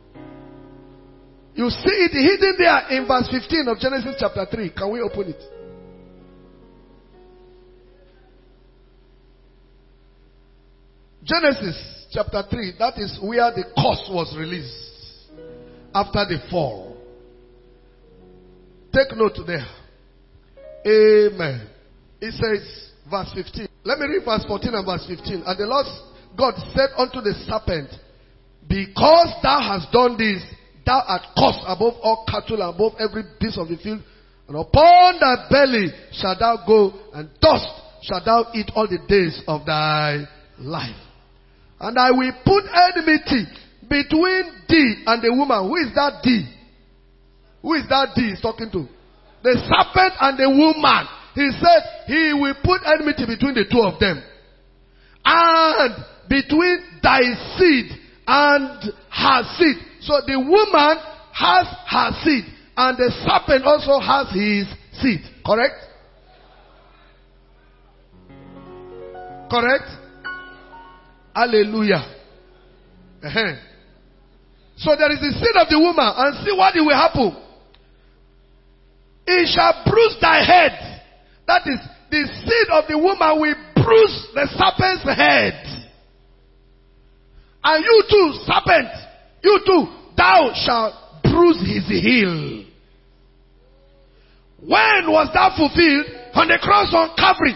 You see it hidden there in verse 15 of Genesis chapter 3. Can we open it? Genesis chapter 3, that is where the curse was released after the fall. Take note there. Amen. It says, verse 15. Let me read verse 14 and verse 15. And the Lord God said unto the serpent, because thou hast done this, thou art cursed above all cattle and above every beast of the field. And upon thy belly shalt thou go, and dust shalt thou eat all the days of thy life. And I will put enmity between thee and the woman. Who is that thee? Who is that thee he's talking to? The serpent and the woman. He said he will put enmity between the two of them. And between thy seed and her seed. So the woman has her seed. And the serpent also has his seed. Correct? Correct? Hallelujah. So there is the seed of the woman. And see what it will happen. It shall bruise thy head. That is, the seed of the woman will bruise the serpent's head. And you too, serpent, you too, thou shalt bruise his heel. When was that fulfilled? On the cross on Calvary.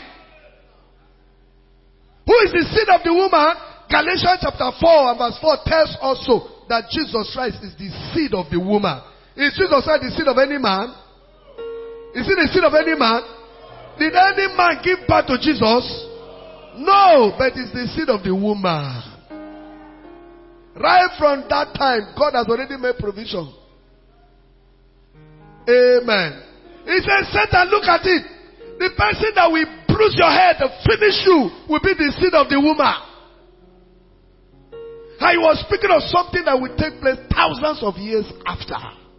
Who is the seed of the woman? Galatians chapter 4 and verse 4 tells also that Jesus Christ is the seed of the woman. Is Jesus Christ the seed of any man? Is it the seed of any man? Did any man give birth to Jesus? No, but it's the seed of the woman. Right from that time, God has already made provision. Amen. He says, Satan, look at it. The person that will bruise your head and finish you will be the seed of the woman. And he was speaking of something that will take place thousands of years after.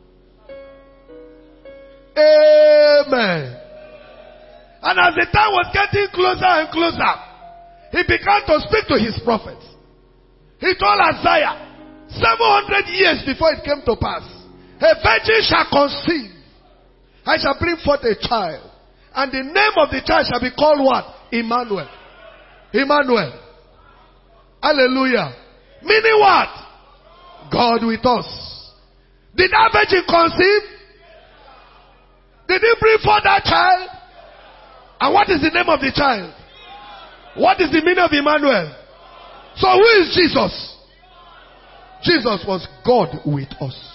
Amen. And as the time was getting closer and closer, he began to speak to his prophets. He told Isaiah, 700 years before it came to pass, a virgin shall conceive, and shall bring forth a child. And the name of the child shall be called what? Emmanuel. Emmanuel. Hallelujah. Meaning what? God with us. Did that virgin conceive? Did he bring forth that child? And what is the name of the child? What is the meaning of Emmanuel? So who is Jesus? Jesus was God with us.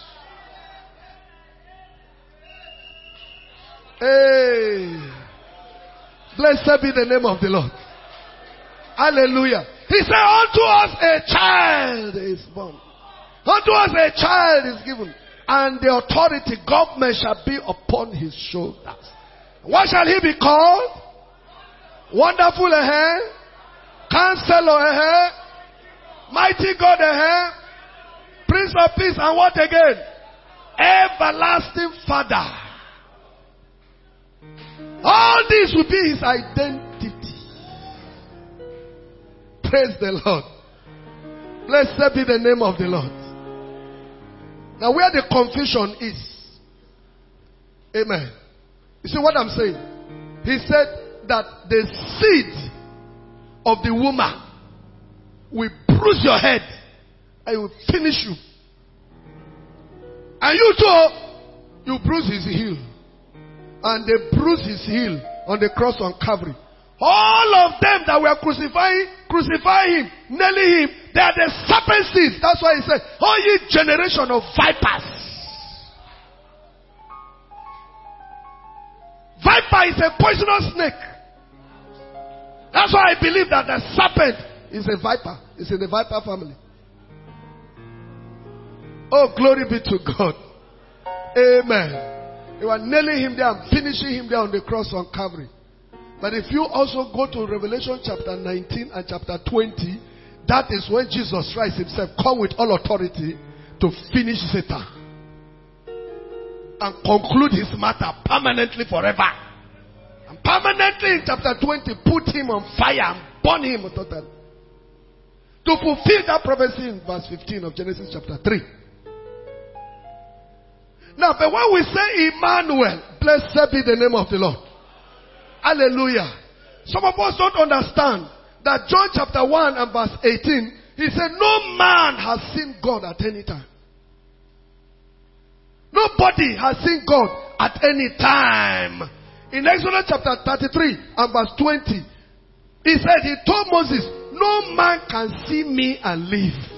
Hey. Blessed be the name of the Lord. Hallelujah. He said, unto us a child is born. Unto us a child is given. And the authority, government shall be upon his shoulders. What shall he be called? Wonderful, Counselor, Mighty God, Prince of Peace, and what again? Everlasting Father. All this will be his identity. Praise the Lord. Blessed be the name of the Lord. Now where the confusion is. Amen. You see what I'm saying? He said that the seed of the woman will bruise your head and will finish you. And you too, you bruise his heel. And they bruised his heel on the cross on Calvary. All of them that were crucifying him, nailing him, they are the serpent seeds. That's why he said, "O ye generation of vipers." Viper is a poisonous snake. That's why I believe that the serpent is a viper. It's in the viper family. Oh, glory be to God. Amen. They were nailing him there and finishing him there on the cross on Calvary. But if you also go to Revelation chapter 19 and chapter 20, that is when Jesus Christ himself come with all authority to finish Satan and conclude his matter permanently forever. And permanently in chapter 20 put him on fire and burn him totally. To fulfill that prophecy in verse 15 of Genesis chapter 3. Now, but when we say Emmanuel, blessed be the name of the Lord. Hallelujah. Some of us don't understand that John chapter 1 and verse 18, he said, no man has seen God at any time. Nobody has seen God at any time. In Exodus chapter 33 and verse 20, he said, he told Moses, no man can see me and live.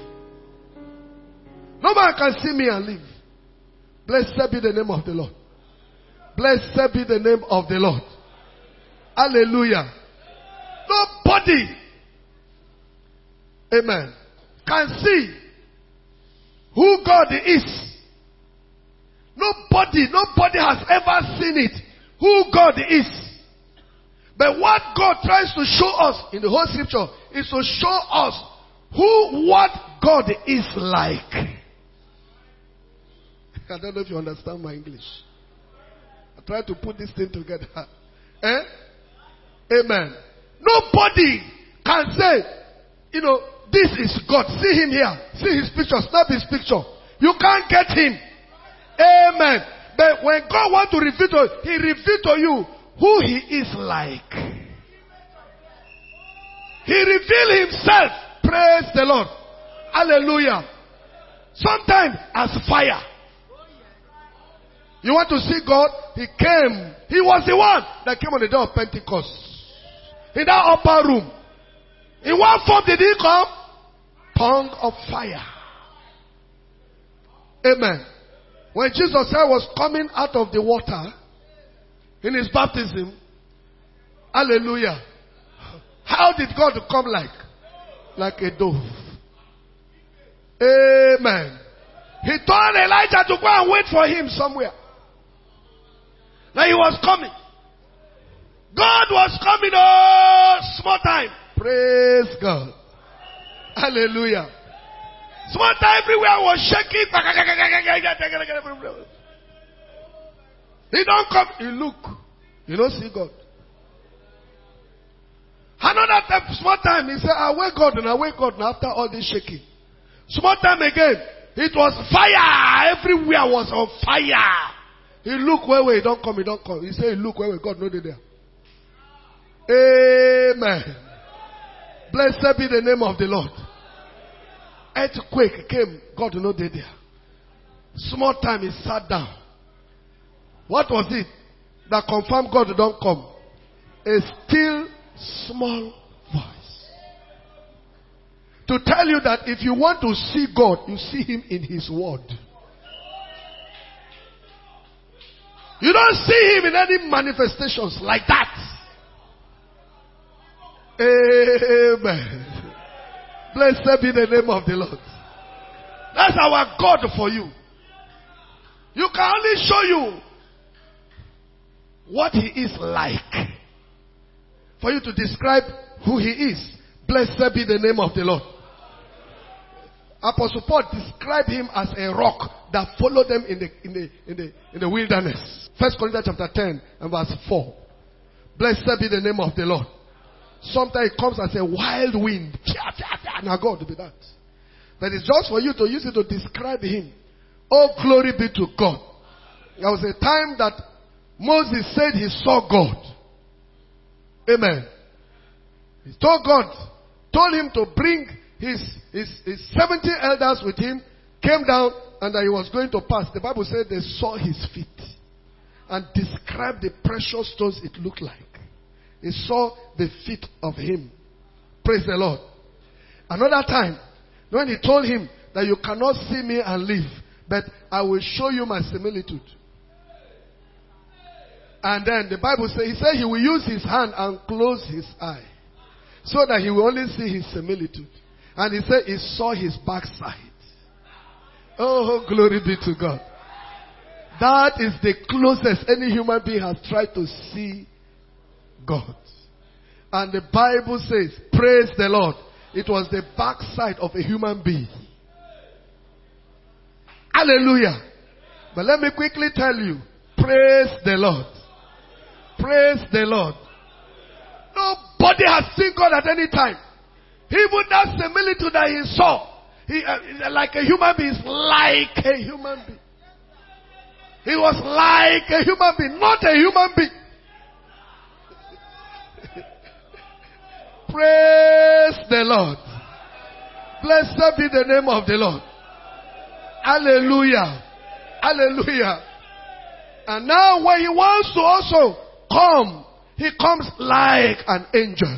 No man can see me and live. Blessed be the name of the Lord. Blessed be the name of the Lord. Hallelujah. Nobody, amen, can see who God is. Nobody has ever seen it. who God is. But what God tries to show us in the whole scripture is to show us what God is like. I don't know if you understand my English. I try to put this thing together. Amen. Nobody can say, this is God. See him here. See his picture. Snap his picture. You can't get him. Amen. But when God wants to reveal to you, he reveals to you who he is like. He reveals himself. Praise the Lord. Hallelujah. Sometimes as fire. You want to see God? He came. He was the one that came on the day of Pentecost. In that upper room. In what form did he come? Tongue of fire. Amen. When Jesus was coming out of the water in his baptism, hallelujah. How did God come like? Like a dove. Amen. He told Elijah to go and wait for him somewhere. Now he was coming. God was coming, small time. Praise God. Hallelujah. Small time everywhere was shaking. He don't come. He look. You don't see God. Another time, small time, he said, awake God and awake God. And after all this shaking. Small time again. It was fire. Everywhere was on fire. He look where he don't come, he don't come. He said, look where God no dey there. Amen. Blessed be the name of the Lord. Earthquake came, God no dey there. Small time he sat down. What was it that confirmed God don't come? A still small voice. To tell you that if you want to see God, you see him in his word. You don't see him in any manifestations like that. Amen. Blessed be the name of the Lord. That's our God for you. You can only show you what he is like. For you to describe who he is. Blessed be the name of the Lord. Apostle Paul described him as a rock that followed them in the wilderness. 1 Corinthians chapter 10 and verse 4. Blessed be the name of the Lord. Sometimes it comes as a wild wind. Now God will be that. That is just for you to use it to describe him. Oh, glory be to God. There was a time that Moses said he saw God. Amen. He told him to bring his 70 elders with him, came down, and that he was going to pass. The Bible said they saw his feet and described the precious stones it looked like. They saw the feet of him. Praise the Lord. Another time, when he told him that you cannot see me and live, but I will show you my similitude. And then the Bible says, he said he will use his hand and close his eye so that he will only see his similitude. And he said he saw his backside. Oh, glory be to God. That is the closest any human being has tried to see God. And the Bible says, praise the Lord, it was the backside of a human being. Hallelujah. But let me quickly tell you, praise the Lord. Praise the Lord. Nobody has seen God at any time. Even that similitude that he saw, like a human being, is like a human being. He was like a human being, not a human being. Praise the Lord. Blessed be the name of the Lord. Hallelujah. Hallelujah. And now when he wants to also come, he comes like an angel.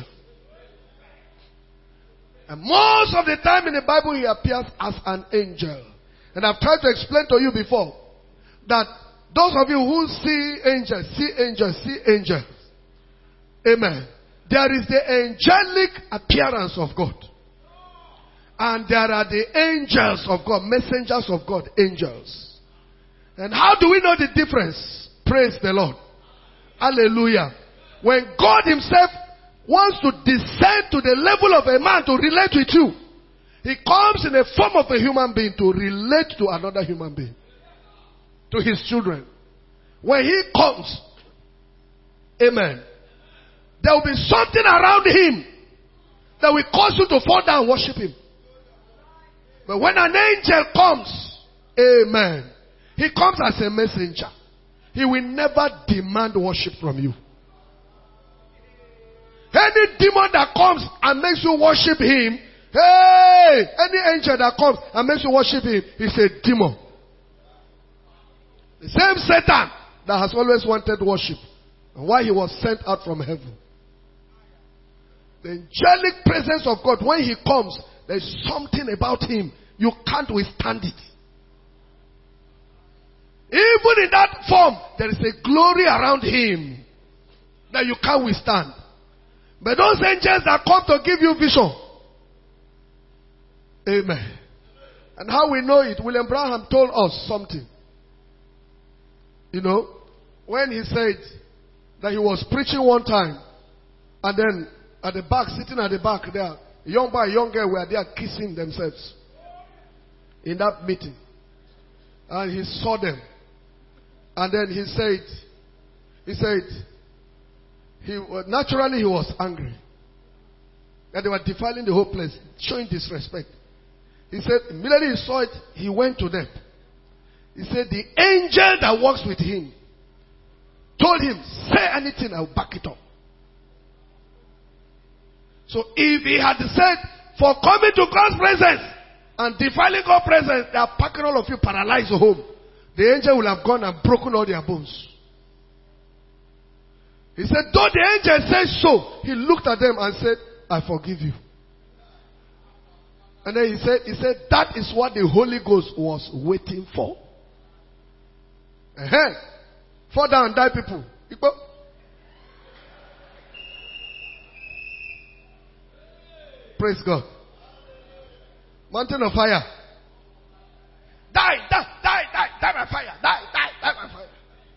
And most of the time in the Bible he appears as an angel. And I've tried to explain to you before that those of you who see angels, see angels, see angels. Amen. There is the angelic appearance of God. And there are the angels of God, messengers of God, angels. And how do we know the difference? Praise the Lord. Hallelujah. When God himself wants to descend to the level of a man to relate with you, he comes in the form of a human being to relate to another human being. To his children. When he comes, amen, there will be something around him that will cause you to fall down and worship him. But when an angel comes, amen, he comes as a messenger. He will never demand worship from you. Any demon that comes and makes you worship him, hey, any angel that comes and makes you worship him is a demon. The same Satan that has always wanted worship, and why he was sent out from heaven. The angelic presence of God, when he comes, there is something about him. You can't withstand it. Even in that form, there is a glory around him that you can't withstand. But those angels that come to give you vision. Amen. And how we know it, William Branham told us something. You know, when he said that he was preaching one time, and then at the back, sitting at the back there, a young boy, a young girl were there kissing themselves in that meeting. And he saw them. And then he said, naturally he was angry. That they were defiling the whole place, showing disrespect. He said, immediately he saw it, he went to them. He said, the angel that works with him told him, say anything, I'll back it up. So if he had said, for coming to God's presence and defiling God's presence, they are packing all of you paralyzed home, the angel will have gone and broken all their bones. He said, though the angel said so, he looked at them and said, I forgive you. And then he said, that is what the Holy Ghost was waiting for. Fall down and die, people. Praise God. Mountain of fire. Die by fire. Die by fire.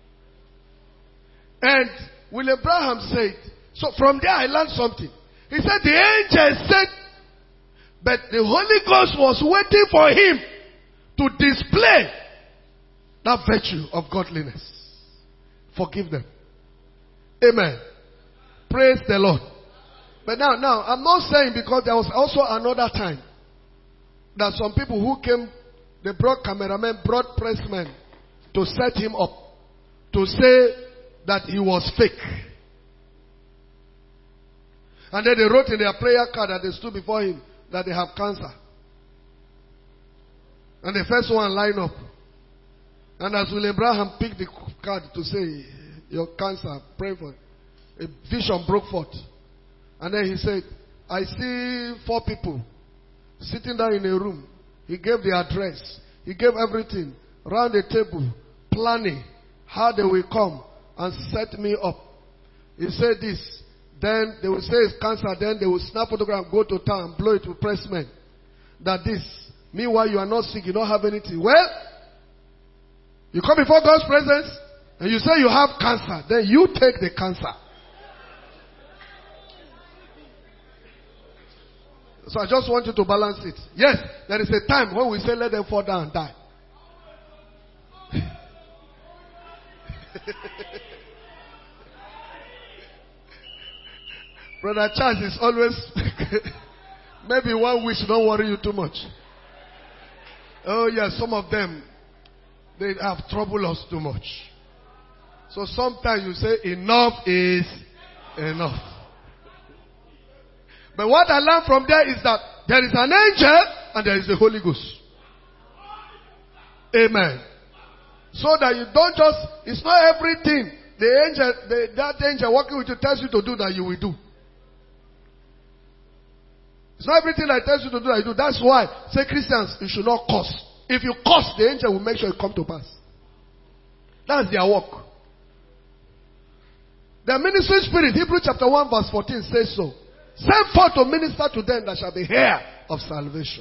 And William Branham said, so from there I learned something. He said the angel said, but the Holy Ghost was waiting for him to display that virtue of godliness. Forgive them. Amen. Praise the Lord. But now, I'm not saying, because there was also another time that some people who came, they brought cameramen, brought pressmen to set him up, to say that he was fake. And then they wrote in their prayer card that they stood before him that they have cancer. And the first one lined up. And as William Branham picked the card to say, your cancer, pray for it, a vision broke forth. And then he said, I see 4 people sitting down in a room. He gave the address. He gave everything. Round the table, planning how they will come and set me up. He said this. Then they will say it's cancer. Then they will snap photograph, go to town, blow it with pressmen. That this. Meanwhile, you are not sick. You don't have anything. Well, you come before God's presence and you say you have cancer. Then you take the cancer. So I just want you to balance it. Yes, there is a time when we say let them fall down and die. Brother Charles is always maybe one wish don't worry you too much. Oh yeah, some of them, they have troubled us too much. So sometimes you say enough is enough. But what I learned from there is that there is an angel and there is the Holy Ghost. Amen. So that you don't just, it's not everything the angel, that angel working with you tells you to do that you will do. It's not everything that tells you to do that you do. That's why, say Christians, you should not curse. If you curse, the angel will make sure it come to pass. That's their work. The ministry spirit, Hebrews chapter 1 verse 14 says so. Send forth to minister to them that shall be heir of salvation.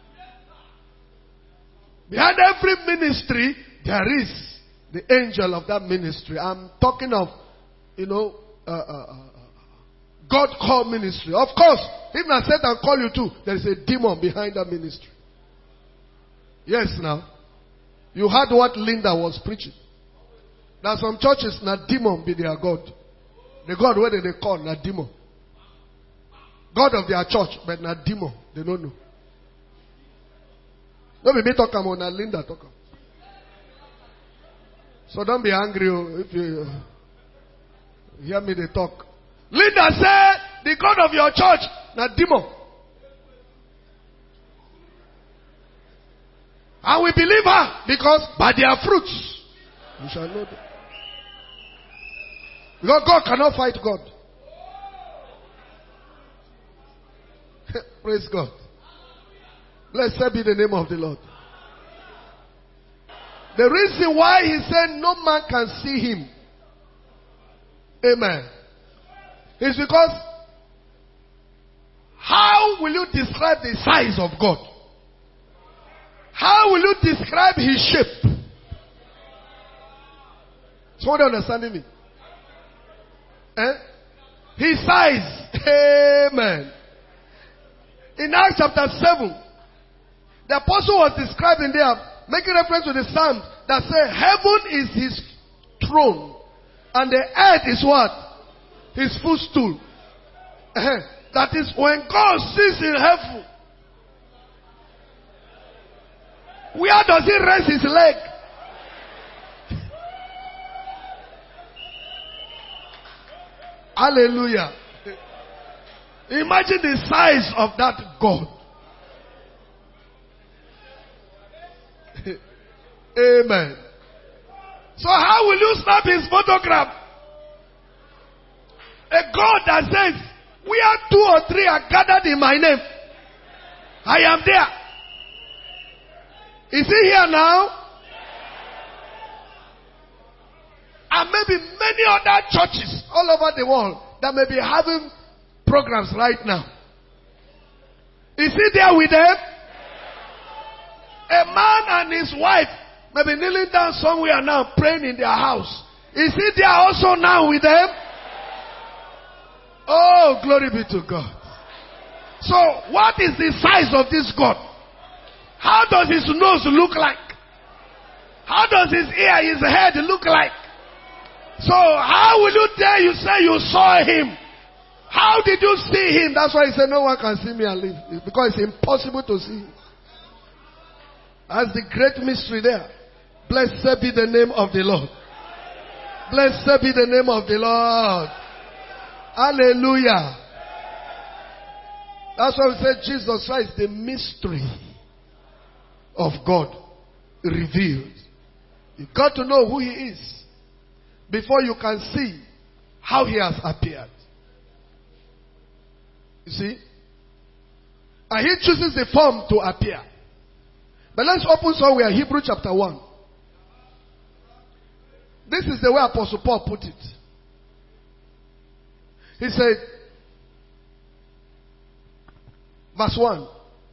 Behind every ministry, there is the angel of that ministry. I'm talking of you know, God called ministry. Of course, if not Satan call you too, there is a demon behind that ministry. Yes, now. You heard what Linda was preaching. There are some churches, not demon be their God. The God, what they call, not demon. God of their church, but not demon. They don't know. Don't be me talking about, not Linda talking. So don't be angry if you hear me they talk. Linda said, the God of your church, not demon. And we believe her because by their fruits you shall know them. Because God cannot fight God. Praise God. Blessed be the name of the Lord. The reason why he said no man can see him, amen, is because how will you describe the size of God? How will you describe his shape? Somebody understanding me? His size. Amen. In Acts chapter 7, the apostle was describing there, making reference to the psalm that says, heaven is his throne, and the earth is what? His footstool. That is, when God sits in heaven, where does he rest his leg? Hallelujah. Imagine the size of that God. Amen. So how will you snap his photograph? A God that says, where 2 or 3 are gathered in my name, I am there. Is he here now? And maybe many other churches all over the world that may be having programs right now. Is he there with them? A man and his wife may be kneeling down somewhere now praying in their house. Is he there also now with them? Oh, glory be to God. So, what is the size of this God? How does his nose look like? How does his ear, his head look like? So, how will you dare you say you saw him? How did you see him? That's why he said no one can see me and live. Because it's impossible to see him. That's the great mystery there. Blessed be the name of the Lord. Blessed be the name of the Lord. Hallelujah. That's why we said Jesus Christ, the mystery of God revealed. You got to know who he is before you can see how he has appeared. You see? And he chooses the form to appear. But let's open somewhere, Hebrews chapter 1. This is the way Apostle Paul put it. He said, verse 1.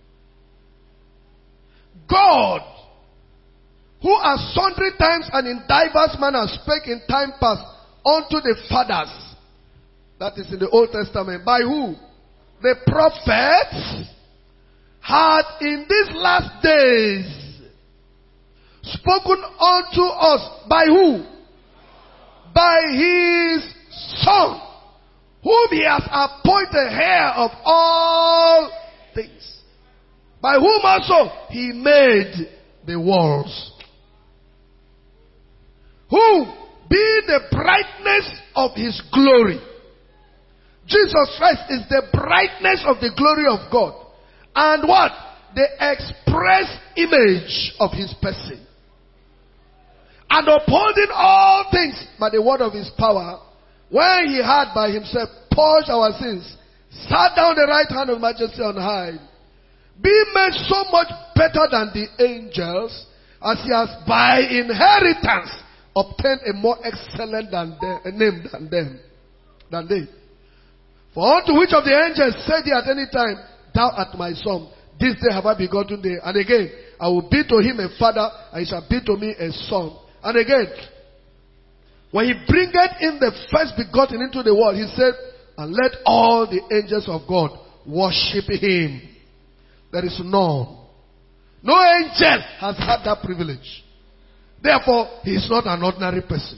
God, who at sundry times and in diverse manners spake in time past unto the fathers, that is in the Old Testament, by who? The prophets, had in these last days spoken unto us by who? By his Son, whom he has appointed heir of all things, by whom also he made the worlds, who be the brightness of his glory. Jesus Christ is the brightness of the glory of God. And what? The express image of his person. And upholding all things by the word of his power, when he had by himself purged our sins, sat down the right hand of majesty on high, be made so much better than the angels, as he has by inheritance obtained a more excellent name than they. For unto which of the angels said he at any time, thou art my son, this day have I begotten thee. And again, I will be to him a father, and he shall be to me a son. And again, When he bringeth in the first begotten into the world, he said, and let all the angels of God worship him. There is none. No angel has had that privilege. Therefore, he is not an ordinary person.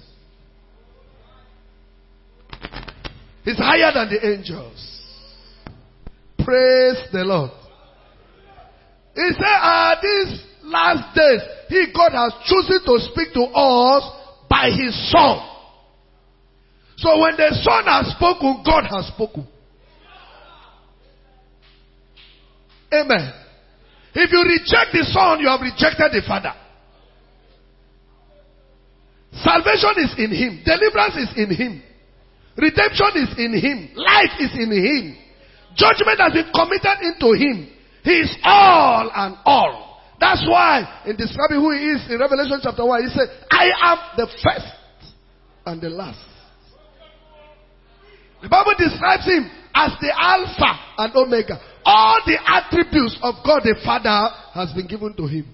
He's higher than the angels. Praise the Lord. He said, these last days, God has chosen to speak to us by his Son. So when the Son has spoken, God has spoken. Amen. If you reject the Son, you have rejected the Father. Salvation is in him. Deliverance is in him. Redemption is in him. Life is in him. Judgment has been committed into him. He is all and all. That's why in describing who he is in Revelation chapter 1, he said, I am the first and the last. The Bible describes him as the Alpha and Omega. All the attributes of God the Father has been given to him.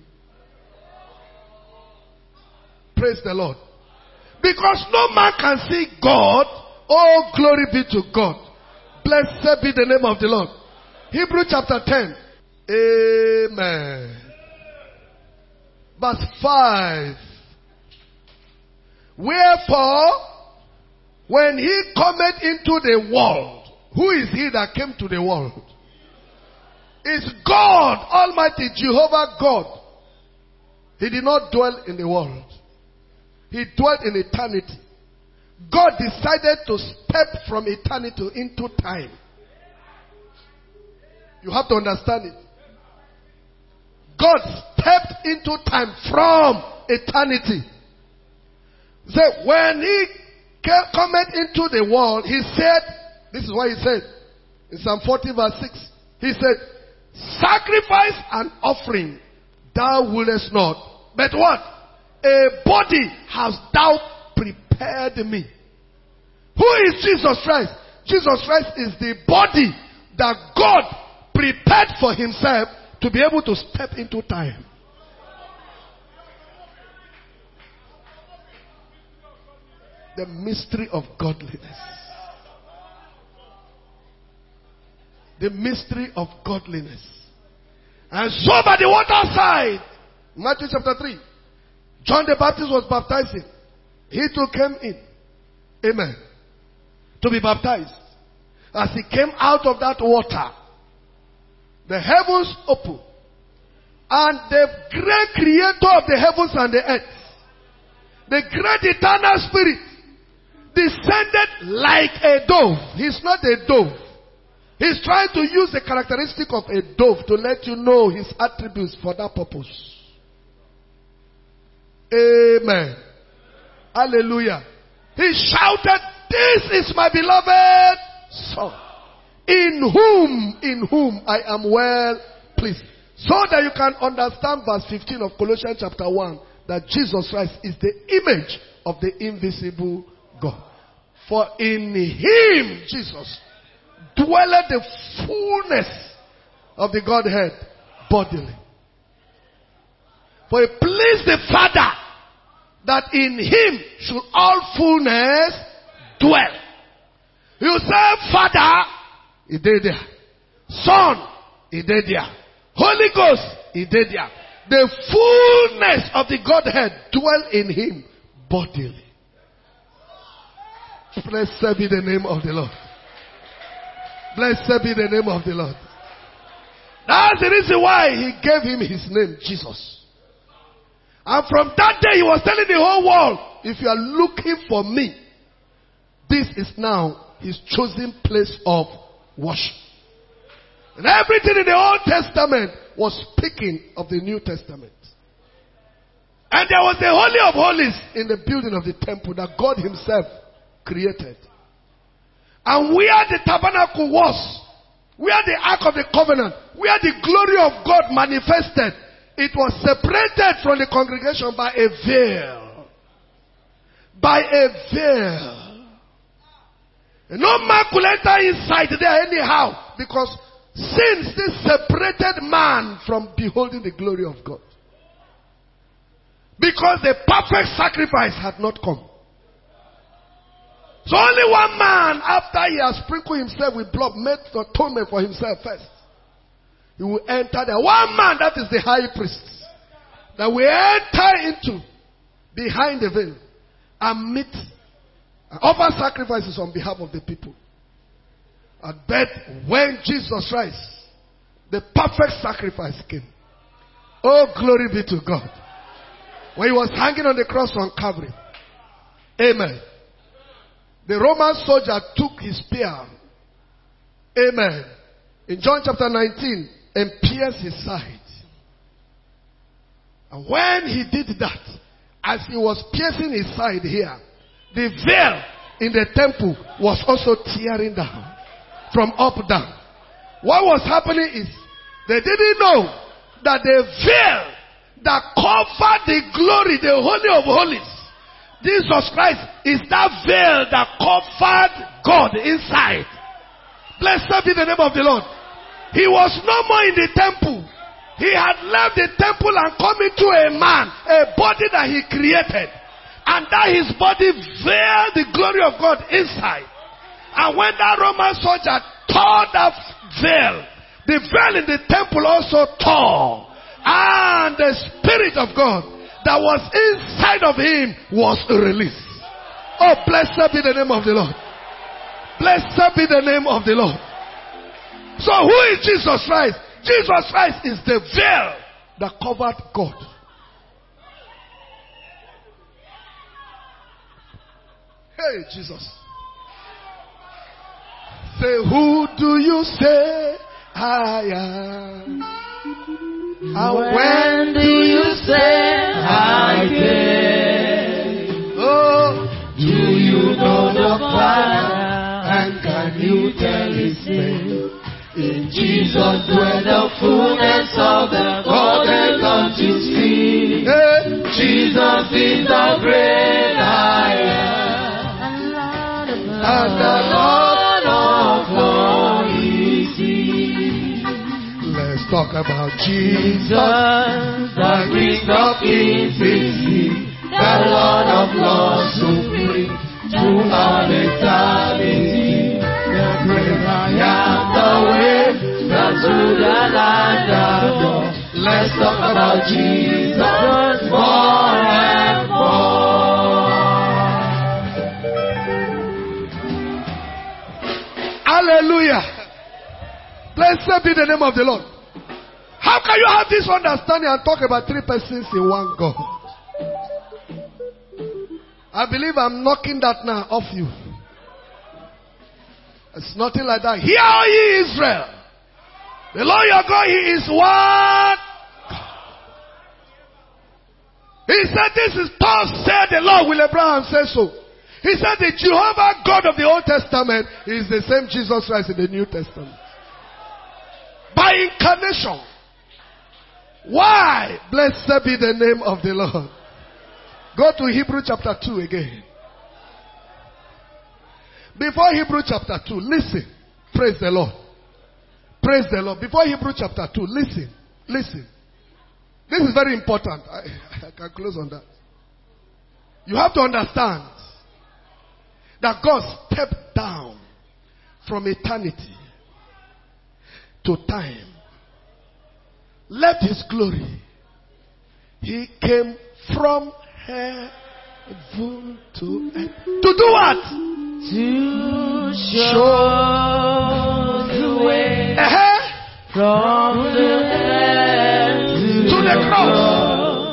Praise the Lord. Because no man can see God. Oh, glory be to God. Blessed be the name of the Lord. Hebrews chapter 10. Amen. Verse 5. Wherefore, when he cometh into the world, who is he that came to the world? It's God, Almighty Jehovah God. He did not dwell in the world. He dwelt in eternity. God decided to step from eternity into time. You have to understand it. God stepped into time from eternity. So when he cometh into the world, he said, this is what he said in Psalm 40 verse 6. He said, sacrifice and offering thou wouldest not. But what? A body hast thou prepared me. Who is Jesus Christ? Jesus Christ is the body that God prepared for himself to be able to step into time. The mystery of godliness. The mystery of godliness. And so by the waterside, Matthew chapter 3, John the Baptist was baptizing. He too came in. Amen. To be baptized. As he came out of that water, the heavens opened. And the great creator of the heavens and the earth, the great eternal spirit, descended like a dove. He's not a dove. He's trying to use the characteristic of a dove to let you know his attributes for that purpose. Amen. Hallelujah. He shouted, this is my beloved Son, in whom I am well pleased. So that you can understand verse 15 of Colossians chapter 1, that Jesus Christ is the image of the invisible God. For in him, Jesus, dwelleth the fullness of the Godhead bodily. For it pleased the Father that in him should all fullness dwell. You say, Father, he did there. Son, he did there. Holy Ghost, he did there. The fullness of the Godhead dwell in him bodily. Blessed be the name of the Lord. Blessed be the name of the Lord. That's the reason why he gave him his name, Jesus. And from that day he was telling the whole world, if you are looking for me, this is now his chosen place of worship. And everything in the Old Testament was speaking of the New Testament. And there was the Holy of Holies in the building of the temple that God himself created. And where the tabernacle was, where the Ark of the Covenant, where the glory of God manifested, it was separated from the congregation by a veil. By a veil. And no man could enter inside there anyhow, because sin still separated man from beholding the glory of God. Because the perfect sacrifice had not come. So only one man, after he has sprinkled himself with blood, made the atonement for himself first. He will enter there. One man, that is the high priest, that will enter into behind the veil and meet and offer sacrifices on behalf of the people. But when Jesus Christ, the perfect sacrifice came. Oh, glory be to God. When he was hanging on the cross on Calvary. Amen. The Roman soldier took his spear. Amen. In John chapter 19, and pierced his side. And when he did that, as he was piercing his side here, the veil in the temple was also tearing down. From up down. What was happening is, they didn't know that the veil that covered the glory, the Holy of Holies, Jesus Christ, is that veil that covered God inside. Blessed be the name of the Lord. He was no more in the temple. He had left the temple and come into a man, a body that he created. And that his body veiled the glory of God inside. And when that Roman soldier tore that veil, the veil in the temple also tore. And the Spirit of God that was inside of him was released. Oh, blessed be the name of the Lord. Blessed be the name of the Lord. So who is Jesus Christ? Jesus Christ is the veil that covered God. Hey, Jesus. Say, who do you say I am? And When do you say I came? Oh, Do you know the Father? And can you tell his name? In Jesus dwell the fullness of the Godhead unto see. hey, Jesus is the great I am. And the Lord of glory is he. let's talk about Jesus. Jesus, the King of kings is he. The Lord of lords supreme throughout eternity. The great I am, the way, the truth, and the door. Let's talk about Jesus forevermore. Hallelujah. Blessed be the name of the Lord. How can you have this understanding and talk about three persons in one God? I believe I'm knocking that now off you. It's nothing like that. Hear ye Israel. The Lord your God, he is one. He said, this is thus said the Lord. Will Abraham say so? He said the Jehovah God of the Old Testament is the same Jesus Christ in the New Testament. By incarnation. Why? Blessed be the name of the Lord. Go to Hebrew chapter 2 again. Before Hebrew chapter 2, listen. Praise the Lord. Praise the Lord. Before Hebrew chapter 2, listen. Listen. This is very important. I can close on that. You have to understand that God stepped down from eternity to time. Left his glory. He came from heaven to earth. To do what? To show the way from the land To the cross.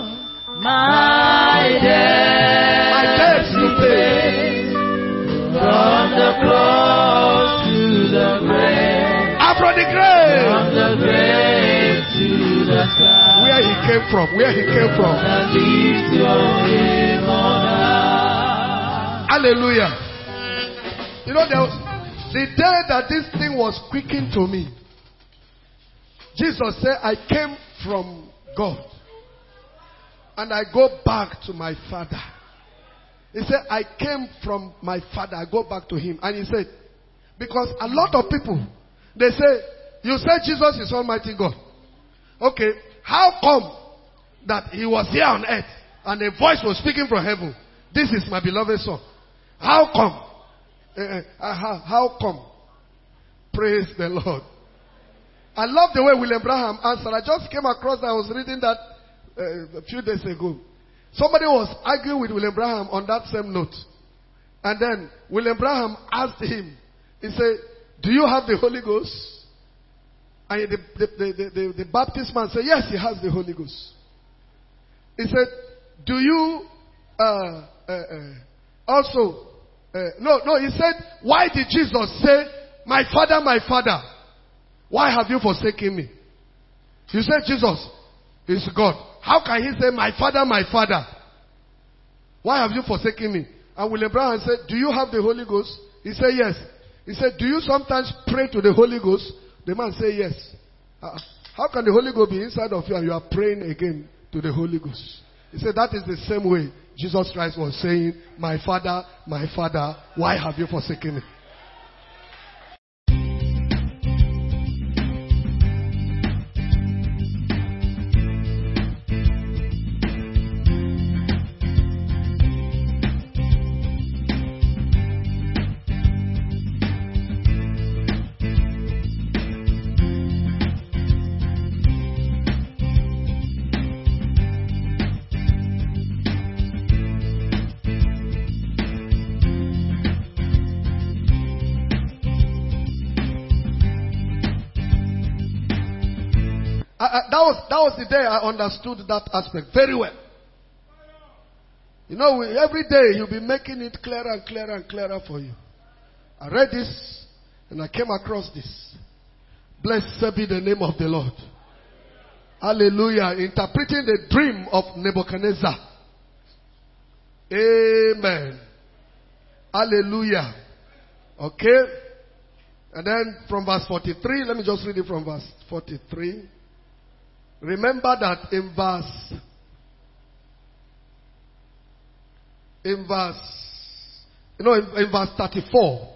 My debt to pay. from the cross to the grave, And from the grave. from the grave to the sky. Where he came from. Where he came from. That leads your name on high. Hallelujah. You know, the day that this thing was quickened to me, Jesus said, I came from God. And I go back to my Father. He said, I came from my Father. I go back to him. And he said, because a lot of people, they say, you said Jesus is Almighty God. Okay, how come that he was here on earth and a voice was speaking from heaven? This is my beloved son. How come? How come? Praise the Lord. I love the way William Branham answered. I just came across that. I was reading that a few days ago. Somebody was arguing with William Branham on that same note. And then William Branham asked him, he said, do you have the Holy Ghost? And the Baptist man said, yes, he has the Holy Ghost. He said, do you also... No, he said, why did Jesus say, my Father, why have you forsaken me? You said Jesus is God. How can he say, my Father, why have you forsaken me? And William Branham said, do you have the Holy Ghost? He said, yes. He said, do you sometimes pray to the Holy Ghost? The man said, yes. How can the Holy Ghost be inside of you and you are praying again to the Holy Ghost? He said, that is the same way Jesus Christ was saying, my Father, why have you forsaken me? That was the day I understood that aspect very well. You know, every day you'll be making it clearer and clearer and clearer for you. I read this and I came across this. Blessed be the name of the Lord. Hallelujah. Interpreting the dream of Nebuchadnezzar. Amen. Hallelujah. Okay. And then from verse 43, let me just read it from verse 43. Remember that in verse 34,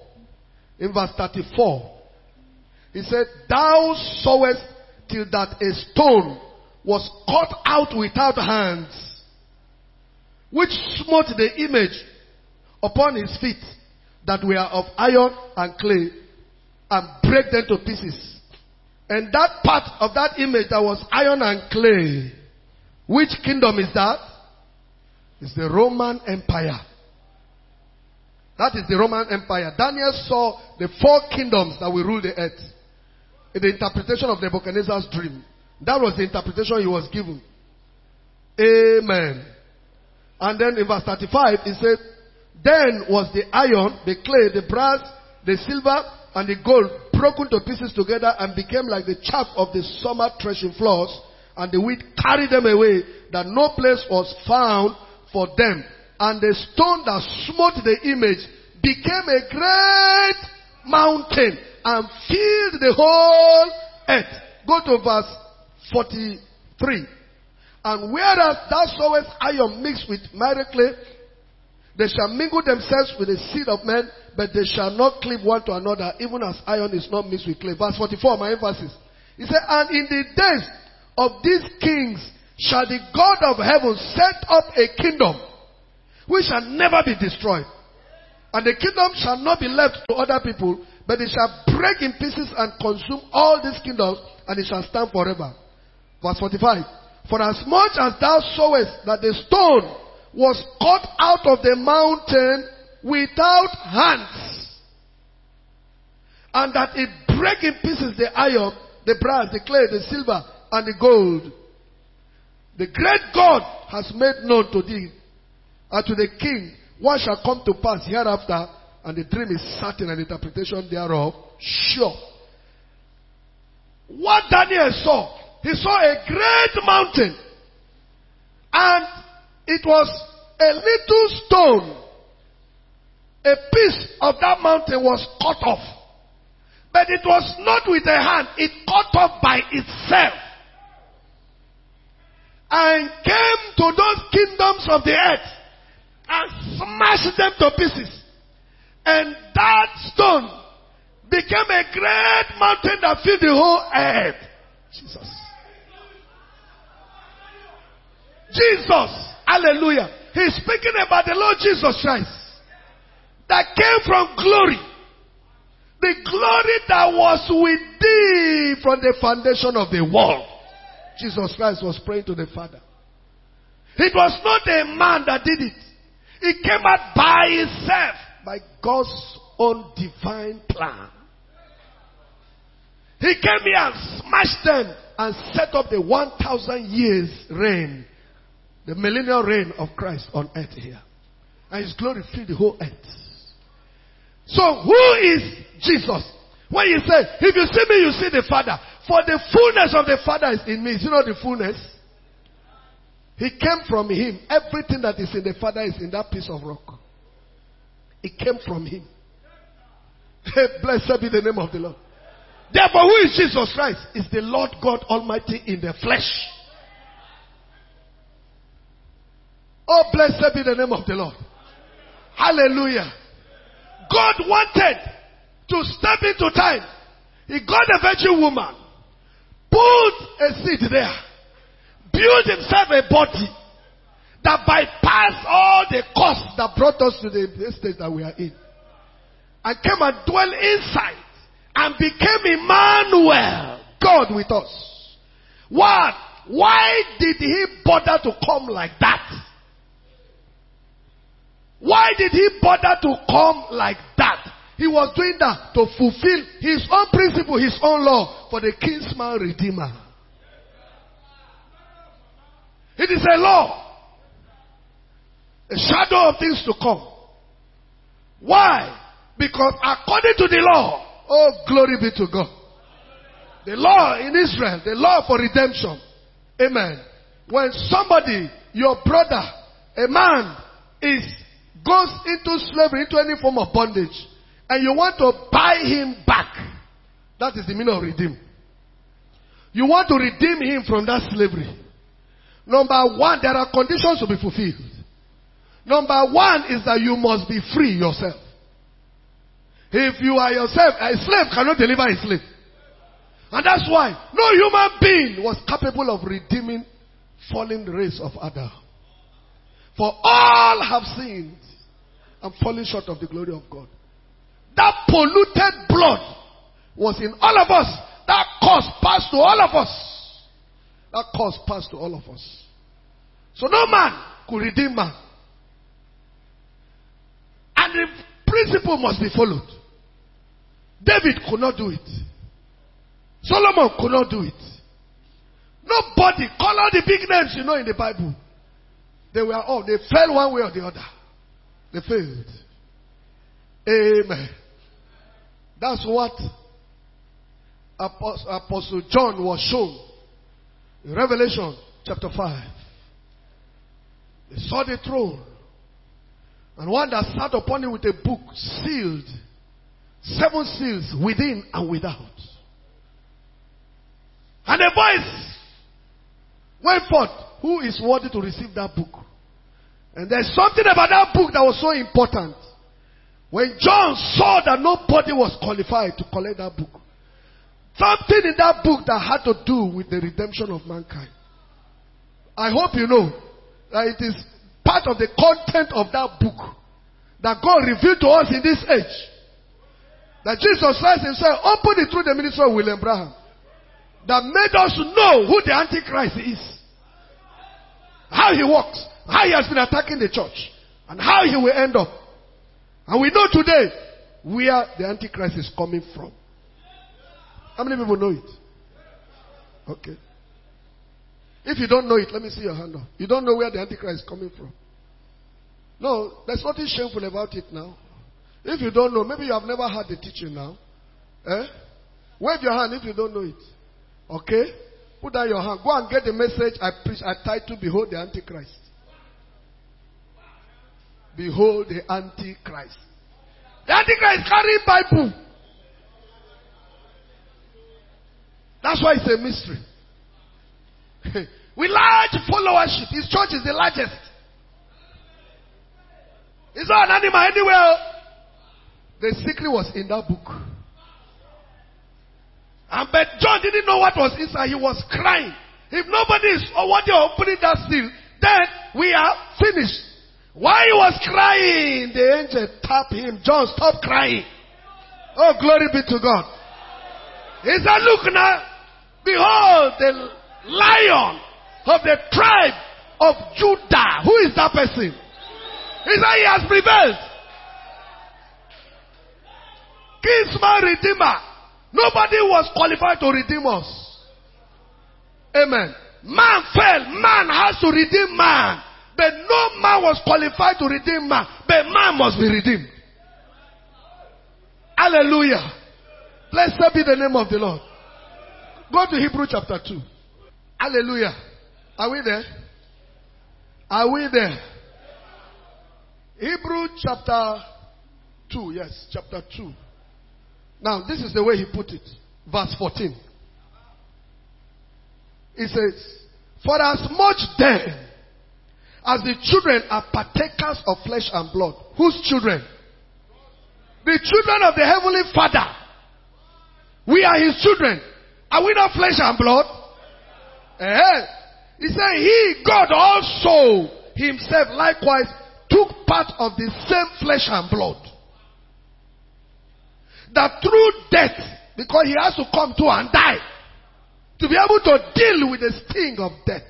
he said, thou sawest till that a stone was cut out without hands, which smote the image upon his feet that were of iron and clay, and break them to pieces. And that part of that image that was iron and clay, which kingdom is that? It's the Roman Empire. That is the Roman Empire. Daniel saw the 4 kingdoms that will rule the earth. In the interpretation of Nebuchadnezzar's dream. That was the interpretation he was given. Amen. And then in verse 35, he said, then was the iron, the clay, the brass, the silver, and the gold broken to pieces together and became like the chaff of the summer threshing floors, and the wheat carried them away, that no place was found for them. And the stone that smote the image became a great mountain and filled the whole earth. Go to verse 43. And whereas thou sawest iron mixed with miry clay, they shall mingle themselves with the seed of men, but they shall not cleave one to another, even as iron is not mixed with clay. Verse 44, my emphasis. He said, and in the days of these kings shall the God of heaven set up a kingdom which shall never be destroyed. And the kingdom shall not be left to other people, but it shall break in pieces and consume all these kingdoms, and it shall stand forever. Verse 45. For as much as thou sawest that the stone was cut out of the mountain without hands, and that it break in pieces the iron, the brass, the clay, the silver, and the gold, the great God has made known to thee and to the king what shall come to pass hereafter, and the dream is certain and interpretation thereof sure. What Daniel saw, he saw a great mountain, and it was a little stone. A piece of that mountain was cut off. But it was not with a hand. It cut off by itself. And came to those kingdoms of the earth and smashed them to pieces. And that stone became a great mountain that filled the whole earth. Jesus. Hallelujah. He's speaking about the Lord Jesus Christ. that came from glory. The glory that was with thee from the foundation of the world. Jesus Christ was praying to the Father. It was not a man that did it. It came out by itself, by God's own divine plan. He came here and smashed them and set up the 1,000 years reign, the millennial reign of Christ on earth here. And his glory filled the whole earth. So who is Jesus? When you say, if you see me, you see the Father. For the fullness of the Father is in me. Is you know the fullness? He came from him. Everything that is in the Father is in that piece of rock. It came from him. Blessed be the name of the Lord. Therefore, who is Jesus Christ? Is the Lord God Almighty in the flesh. Oh, blessed be the name of the Lord. Hallelujah. God wanted to step into time. He got a virgin woman, put a seed there, built himself a body that bypassed all the costs that brought us to the state that we are in, and came and dwelt inside and became Emmanuel, God with us. What? Why did he bother to come like that? Why did he bother to come like that? He was doing that to fulfill his own principle, his own law for the kinsman redeemer. It is a law, a shadow of things to come. Why? Because according to the law, oh, glory be to God. The law in Israel, the law for redemption. Amen. When somebody, your brother, a man, goes into slavery, into any form of bondage, and you want to buy him back, that is the meaning of redeem. You want to redeem him from that slavery. Number one, there are conditions to be fulfilled. Number one is that you must be free yourself. If you are yourself, a slave cannot deliver a slave. And that's why no human being was capable of redeeming fallen race of Adam. For all have sinned and fallen short of the glory of God. That polluted blood was in all of us. That cause passed to all of us. That cause passed to all of us. So no man could redeem man. And the principle must be followed. David could not do it. Solomon could not do it. Nobody, call all the big names you know in the Bible. They fell one way or the other. They failed. Amen. That's what Apostle John was shown in Revelation chapter 5. They saw the throne, and one that sat upon it with a book sealed, 7 seals within and without. And a voice went forth, who is worthy to receive that book? And there's something about that book that was so important. When John saw that nobody was qualified to collect that book, something in that book that had to do with the redemption of mankind. I hope you know that it is part of the content of that book that God revealed to us in this age. That Jesus Christ himself opened it through the ministry of William Branham. That made us know who the Antichrist is. How he works. How he has been attacking the church. And how he will end up. And we know today where the Antichrist is coming from. How many people know it? Okay. If you don't know it, let me see your hand up. You don't know where the Antichrist is coming from. No, there's nothing shameful about it now. If you don't know, maybe you have never heard the teaching now. Wave your hand if you don't know it. Okay? Put down your hand. Go and get the message I preach. I titled, Behold the Antichrist. Behold the Antichrist. The Antichrist carrying Bible. That's why it's a mystery. With large followership. His church is the largest. It's not an animal anywhere. The secret was in that book. But John didn't know what was inside. He was crying. If nobody is worthy of opening that seal, then we are finished. While he was crying, the angel tapped him. John, stop crying. Oh, glory be to God. He said, look now. Behold, the Lion of the tribe of Judah. Who is that person? He said, he has prevailed. Kinsman Redeemer. Nobody was qualified to redeem us. Amen. Man fell. Man has to redeem man. But no man was qualified to redeem man. But man must be redeemed. Hallelujah. Blessed be the name of the Lord. Go to Hebrew chapter 2. Hallelujah. Are we there? Are we there? Hebrew chapter 2. Yes, chapter 2. Now, this is the way he put it. Verse 14. It says, for as much then as the children are partakers of flesh and blood. Whose children? The children of the Heavenly Father. We are His children. Are we not flesh and blood? He said, He, God also, Himself likewise took part of the same flesh and blood. That through death, because He has to come to and die, to be able to deal with the sting of death.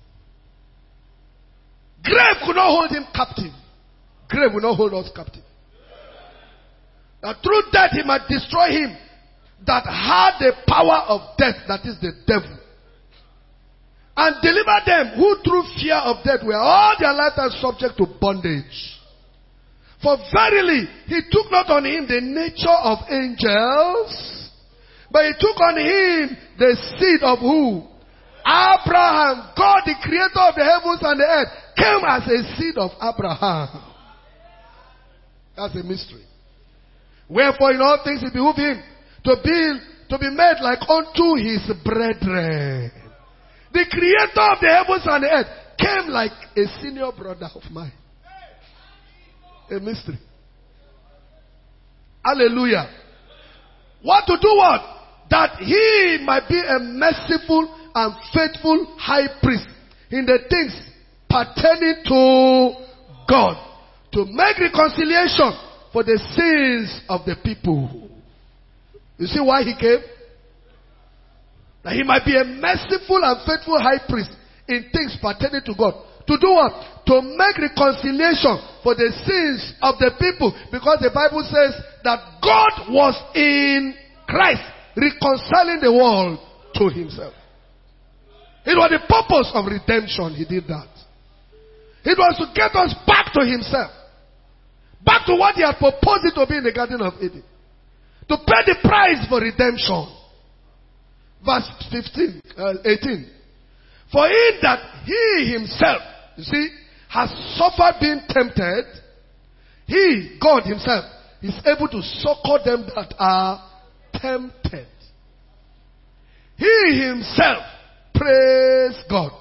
Grave could not hold Him captive. Grave will not hold us captive. That through death He might destroy him that had the power of death, that is the devil. And deliver them who through fear of death were all their lifetime subject to bondage. For verily He took not on Him the nature of angels, but He took on Him the seed of who? Abraham. God, the creator of the heavens and the earth, came as a seed of Abraham. That's a mystery. Wherefore in all things it behooved Him to be made like unto His brethren. The creator of the heavens and the earth came like a senior brother of mine. A mystery. Hallelujah. What to do what? That He might be a merciful and faithful high priest in the things pertaining to God, to make reconciliation for the sins of the people. You see why He came? That He might be a merciful and faithful high priest in things pertaining to God. To do what? To make reconciliation for the sins of the people. Because the Bible says that God was in Christ reconciling the world to Himself. It was the purpose of redemption. He did that. It was to get us back to Himself. Back to what He had proposed it to be in the Garden of Eden. To pay the price for redemption. Verse 18. For in that He Himself, you see, has suffered being tempted, He, God Himself, is able to succor them that are tempted. He Himself, praise God.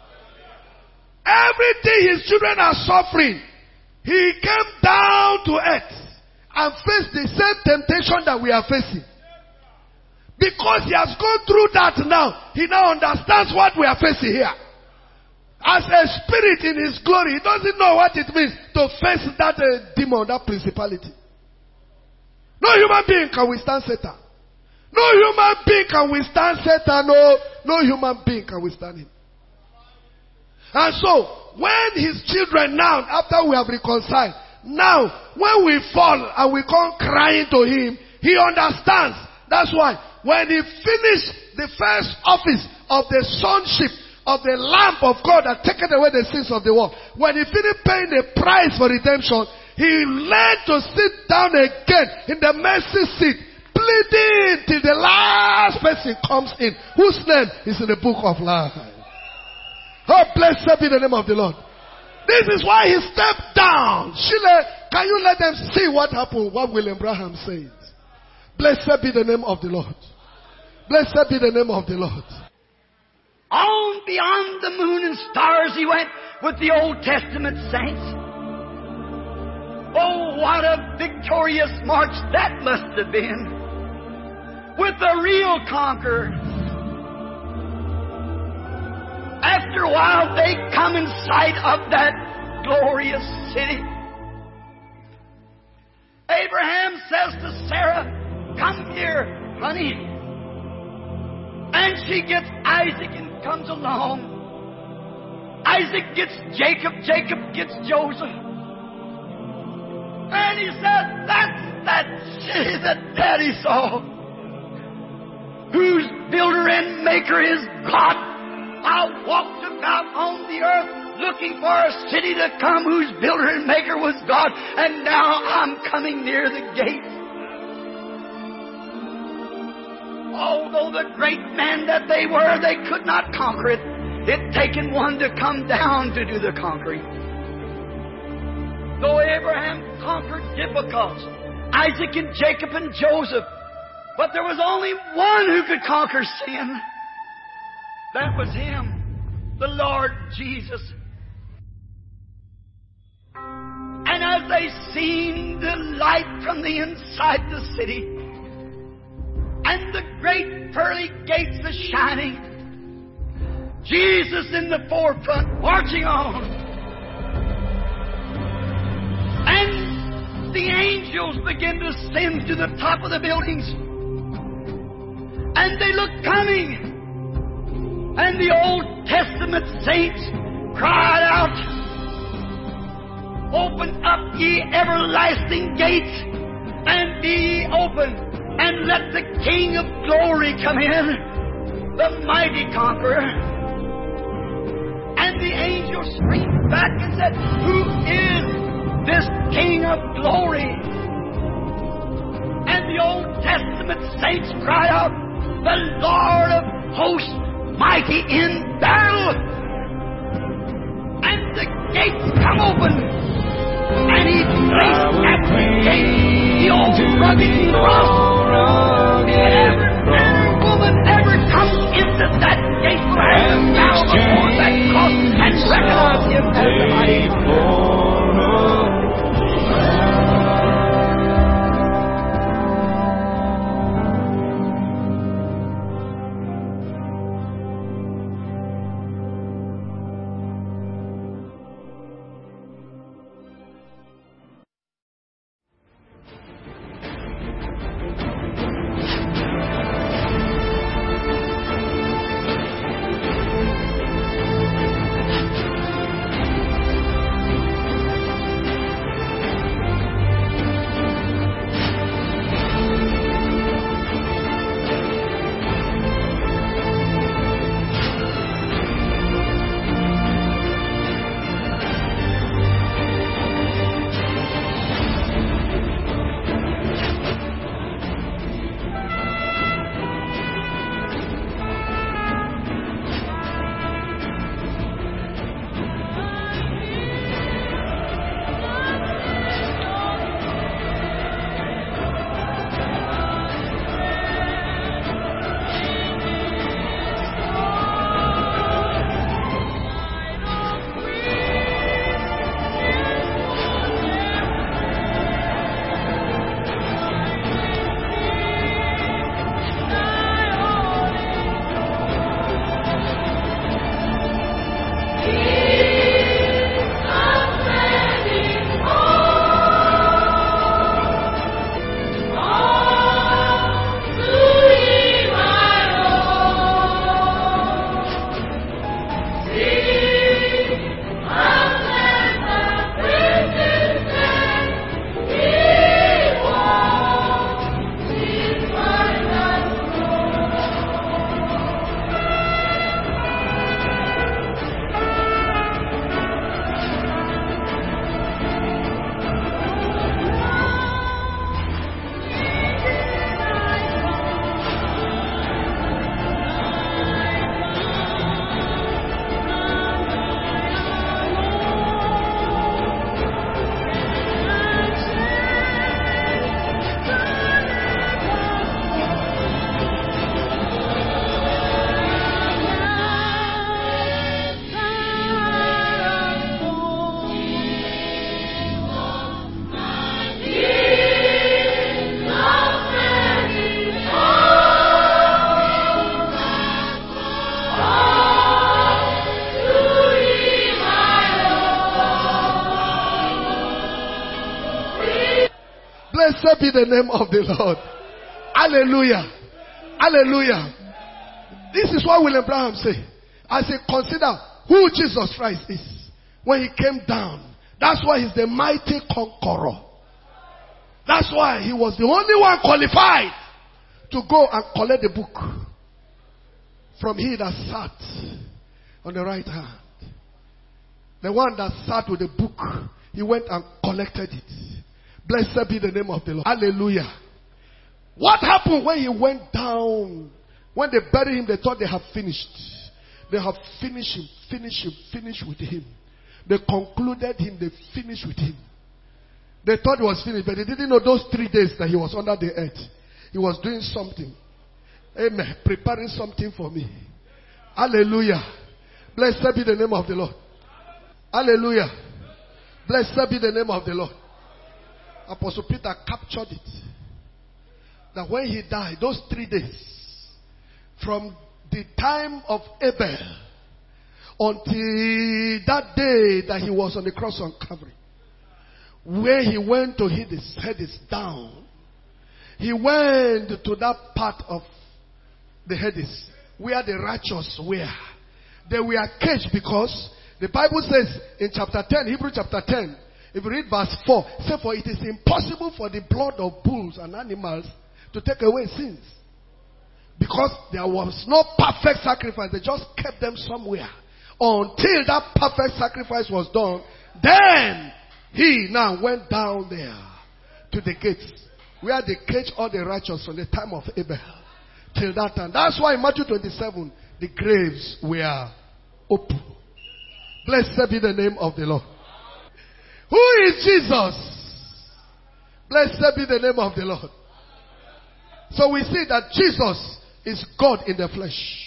Everything His children are suffering, He came down to earth and faced the same temptation that we are facing. Because He has gone through that now, He now understands what we are facing here. As a spirit in His glory, He doesn't know what it means to face that demon, that principality. No human being can withstand Satan. No human being can withstand Satan. No human being can withstand him. And so, when His children now, after we have reconciled, now, when we fall and we come crying to Him, He understands. That's why, when He finished the first office of the sonship of the Lamb of God that taketh away the sins of the world, when He finished paying the price for redemption, He learned to sit down again in the mercy seat, pleading till the last person comes in, whose name is in the book of life. Oh, blessed be the name of the Lord. This is why He stepped down. Sheila, can you let them see what happened? What William Branham says. Blessed be the name of the Lord. Blessed be the name of the Lord. On beyond the moon and stars He went with the Old Testament saints. Oh, what a victorious march that must have been. With the real conqueror. After a while, they come in sight of that glorious city. Abraham says to Sarah, "Come here, honey." And she gets Isaac and comes along. Isaac gets Jacob, Jacob gets Joseph. And he said, "That's that city that Daddy saw, whose builder and maker is God. I walked about on the earth looking for a city to come whose builder and maker was God, and now I'm coming near the gate." Although the great men that they were, they could not conquer it. It taken one to come down to do the conquering. Though Abraham conquered difficult, Isaac and Jacob and Joseph, but there was only one who could conquer sin. That was Him, the Lord Jesus. And as they seen the light from the inside the city, and the great pearly gates a-shining, Jesus in the forefront, marching on. And the angels begin to ascend to the top of the buildings. And they look coming. And the Old Testament saints cried out, "Open up ye everlasting gates, and be ye open, and let the King of glory come in, the mighty conqueror." And the angel screamed back and said, "Who is this King of glory?" And the Old Testament saints cried out, "The Lord of hosts, mighty in battle." And the gates come open, and He placed at the gate the old rugged cross. And every man or woman ever comes into that gate will have to bow before that cross and recognize Him as the mighty conqueror. Blessed be the name of the Lord. Hallelujah. Hallelujah. This is what William Branham said. I say, consider who Jesus Christ is. When he came down, that's why he's the mighty conqueror. That's why he was the only one qualified to go and collect the book from he that sat on the right hand. The one that sat with the book, he went and collected it. Blessed be the name of the Lord. Hallelujah. What happened when he went down? When they buried him, they thought they have finished. They have finished with him. They concluded him, they finished with him. They thought it was finished, but they didn't know those 3 days that he was under the earth. He was doing something. Amen. Preparing something for me. Hallelujah. Blessed be the name of the Lord. Hallelujah. Blessed be the name of the Lord. Apostle Peter captured it. That when he died, those 3 days, from the time of Abel until that day that he was on the cross on Calvary, where he went to hit his head is down, he went to that part of the Hades where the righteous were. They were caged because the Bible says in chapter 10, Hebrews chapter 10, if you read verse 4, say, for it is impossible for the blood of bulls and animals to take away sins. Because there was no perfect sacrifice. They just kept them somewhere. Until that perfect sacrifice was done, then he now went down there to the gates where they caged all the righteous from the time of Abel till that time. That's why in Matthew 27, the graves were open. Blessed be the name of the Lord. Who is Jesus? Blessed be the name of the Lord. So we see that Jesus is God in the flesh.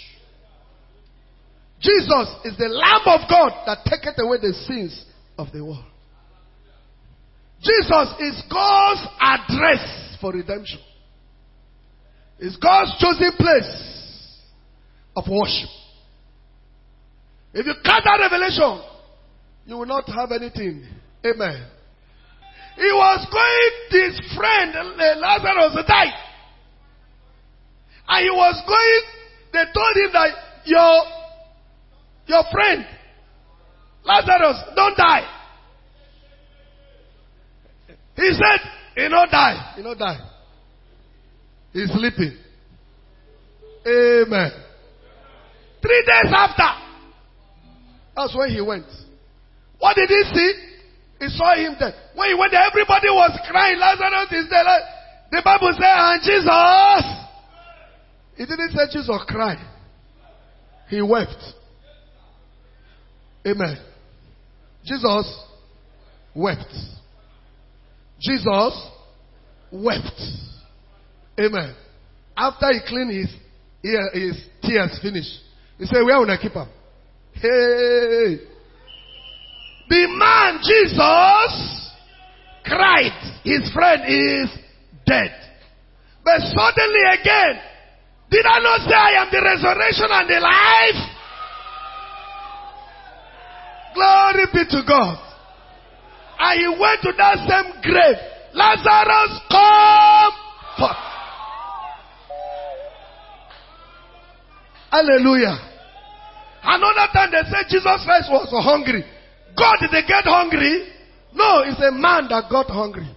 Jesus is the Lamb of God that taketh away the sins of the world. Jesus is God's address for redemption. It's God's chosen place of worship. If you cut that revelation, you will not have anything. Amen. He was going, his friend Lazarus died. And he was going, they told him that your friend Lazarus don't die. He said, he not die. He not die. He's sleeping. Amen. 3 days after, that's when he went. What did he see? He saw him dead. When he went there, everybody was crying, Lazarus is dead. The Bible says, and Jesus, he didn't say Jesus cried. He wept. Amen. Jesus wept. Jesus wept. Amen. After he cleaned his tears finished, he said, where will I keep him? Hey. The man, Jesus, cried. His friend is dead. But suddenly again, did I not say I am the resurrection and the life? Glory be to God. And he went to that same grave. Lazarus, come forth. Hallelujah. Another time they said Jesus Christ was hungry. God, did they get hungry? No, it's a man that got hungry.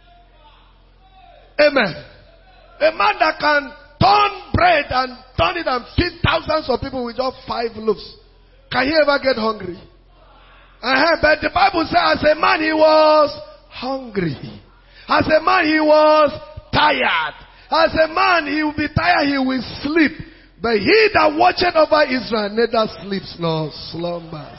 Amen. A man that can turn bread and turn it and feed thousands of people with just 5 loaves. Can he ever get hungry? But the Bible says as a man he was hungry. As a man he was tired. As a man he will be tired, he will sleep. But he that watcheth over Israel neither sleeps nor slumbers.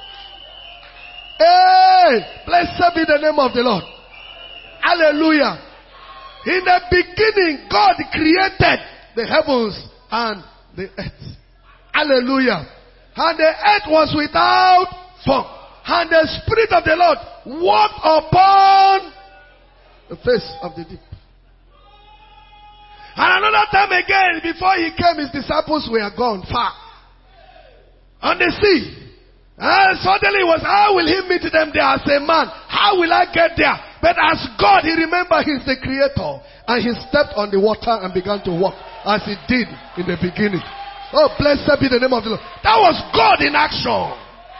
Hey, blessed be the name of the Lord. Hallelujah. In the beginning, God created the heavens and the earth. Hallelujah. And the earth was without form. And the Spirit of the Lord walked upon the face of the deep. And another time again, before he came, his disciples were gone far. On the sea. And suddenly it was, how will he meet them there as a man? How will I get there? But as God, he remembered he's the creator. And he stepped on the water and began to walk as he did in the beginning. Oh, blessed be the name of the Lord. That was God in action.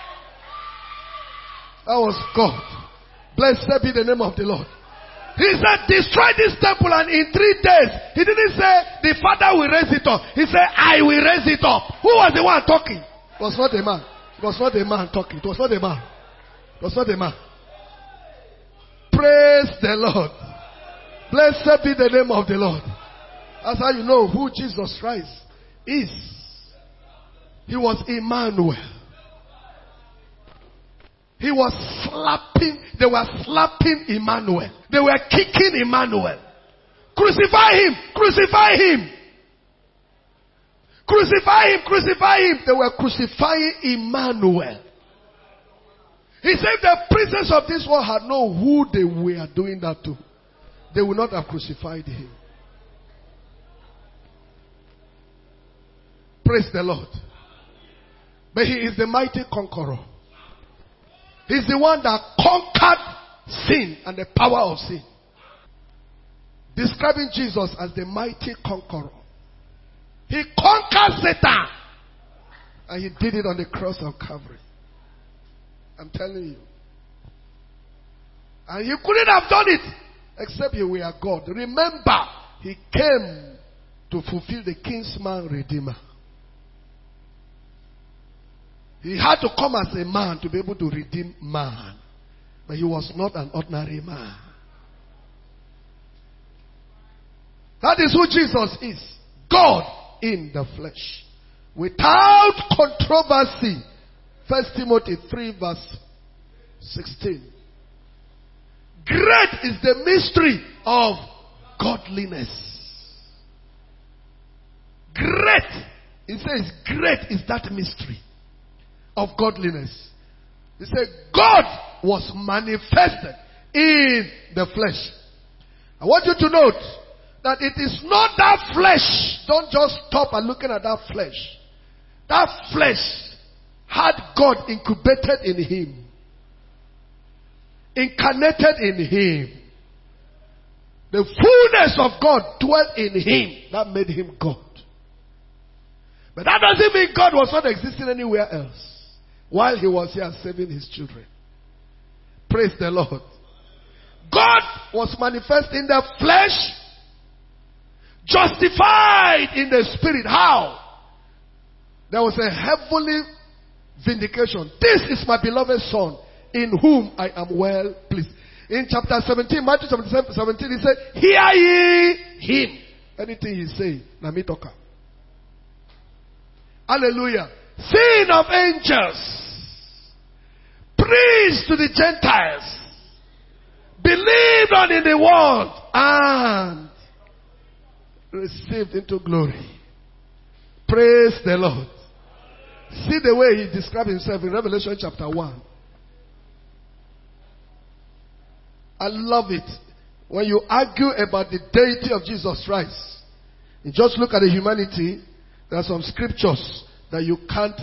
That was God. Blessed be the name of the Lord. He said, destroy this temple and in 3 days. He didn't say, the Father will raise it up. He said, I will raise it up. Who was the one talking? It was not a man. It was not a man talking. It was not a man. It was not a man. Praise the Lord. Blessed be the name of the Lord. That's how you know who Jesus Christ is. He was Emmanuel. He was slapping. They were slapping Emmanuel. They were kicking Emmanuel. Crucify him! Crucify him! Crucify him! Crucify him! They were crucifying Emmanuel. He said the princes of this world had known who they were doing that to, they would not have crucified him. Praise the Lord. But he is the mighty conqueror. He's the one that conquered sin and the power of sin. Describing Jesus as the mighty conqueror. He conquered Satan. And he did it on the cross of Calvary. I'm telling you. And he couldn't have done it except he were God. Remember, he came to fulfill the kinsman redeemer. He had to come as a man to be able to redeem man. But he was not an ordinary man. That is who Jesus is. God in the flesh. Without controversy. 1 Timothy 3 verse 16. Great is the mystery of godliness. Great. It says great is that mystery of godliness. He said God was manifested in the flesh. I want you to note that it is not that flesh. Don't just stop and looking at that flesh. That flesh had God incubated in him. Incarnated in him. The fullness of God dwelt in him. That made him God. But that doesn't mean God was not existing anywhere else while he was here saving his children. Praise the Lord. God was manifest in the flesh, justified in the spirit. How? There was a heavenly vindication. This is my beloved son, in whom I am well pleased. In chapter 17, Matthew 17, he said, hear ye him. Anything he say, na me talk. Hallelujah. Sin of angels. Preached to the Gentiles. Believed on in the world. And received into glory. Praise the Lord. See the way he described himself in Revelation chapter 1. I love it. When you argue about the deity of Jesus Christ, you just look at the humanity. There are some scriptures that you can't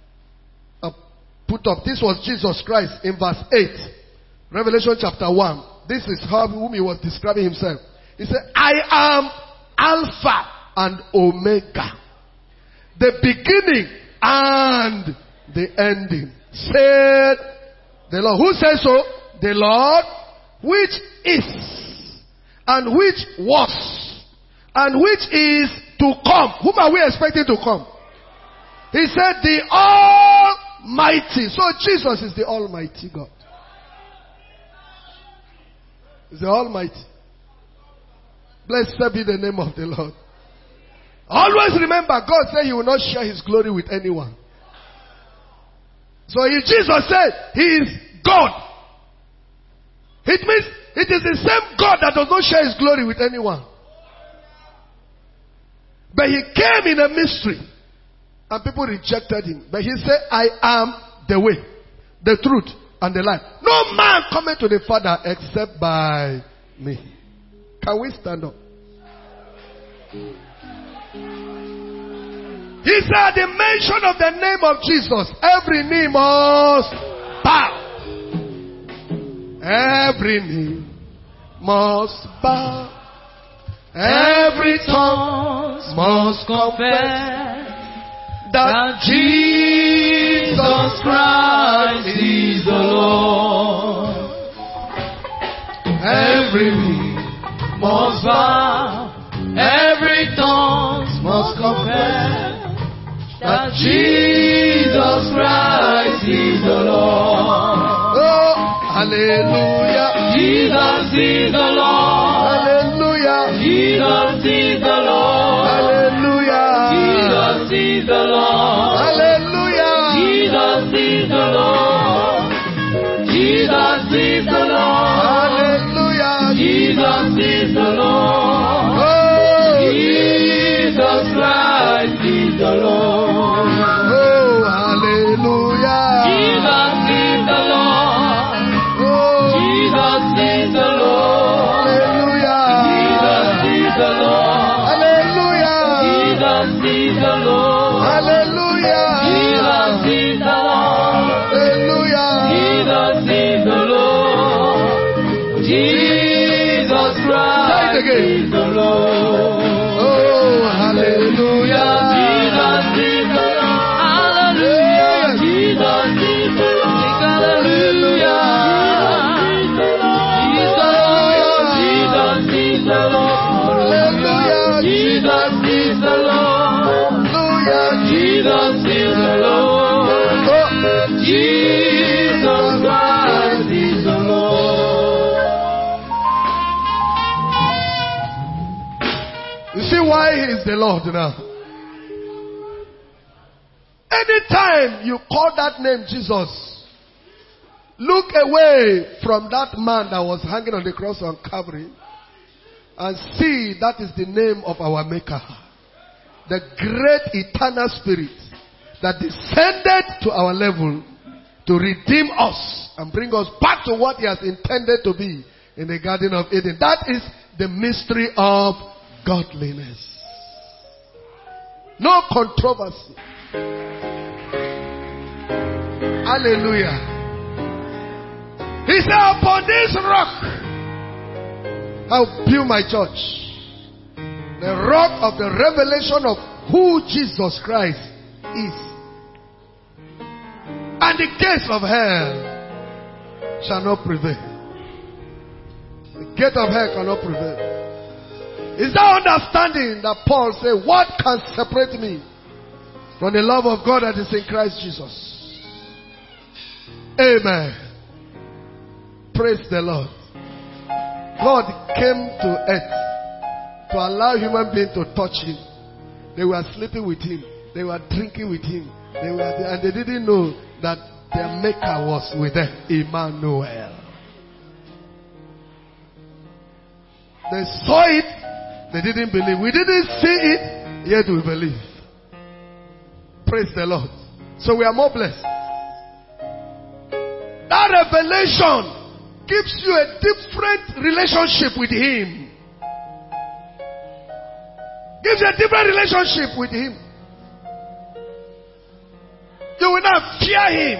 put up. This was Jesus Christ in verse 8. Revelation chapter 1. This is how whom he was describing himself. He said, I am Alpha and Omega. The beginning and the ending. Said the Lord. Who says so? The Lord, which is, and which was, and which is to come. Whom are we expecting to come? He said the Almighty. So Jesus is the Almighty God. He's the Almighty. Blessed be the name of the Lord. Always remember, God said he will not share his glory with anyone. So if Jesus said he is God, it means it is the same God that does not share his glory with anyone. But he came in a mystery. And people rejected him. But he said, I am the way, the truth, and the life. No man cometh to the Father except by me. Can we stand up? He said, at the mention of the name of Jesus, every knee must bow. Every knee must bow. Every tongue must confess that Jesus Christ is the Lord. Every knee must bow. Every tongue must confess that Jesus Christ is the Lord. Oh, hallelujah. Jesus is the Lord. Hallelujah. Jesus is the Lord. Hallelujah. Jesus is the Lord. Hallelujah. Jesus is the Lord. Jesus is the Lord. Hallelujah. Jesus is the Lord. Oh, Jesus Christ is the Lord. Oh, hallelujah. Jesus is the Lord. Oh, Jesus is the Lord. Hallelujah. Jesus is the Lord. Hallelujah. Jesus is the Lord. Hallelujah. Jesus is the Lord. Hallelujah. Jesus is the Lord. Jesus Christ is the Lord. Oh, hallelujah. Jesus is the Lord. Hallelujah. Jesus is the Lord. Hallelujah. Jesus is the Lord. Hallelujah. Jesus is the Lord. Hallelujah. Jesus is the Lord. Jesus Christ is the Lord. You see why he is the Lord now? Anytime you call that name Jesus, look away from that man that was hanging on the cross on Calvary and see that is the name of our Maker. The great eternal Spirit that descended to our level to redeem us and bring us back to what he has intended to be in the Garden of Eden. That is the mystery of godliness. No controversy. Hallelujah. He said, upon this rock I'll build my church. The rock of the revelation of who Jesus Christ is. And the gates of hell shall not prevail. The gate of hell cannot prevail. Is that understanding that Paul said, what can separate me from the love of God that is in Christ Jesus? Amen. Praise the Lord. God came to earth to allow human beings to touch him. They were sleeping with him. They were drinking with him. And they didn't know that their Maker was with them. Emmanuel. They saw it. They didn't believe. We didn't see it, yet we believe. Praise the Lord. So we are more blessed. That revelation gives you a different relationship with him. Gives you a different relationship with him. You will not fear him.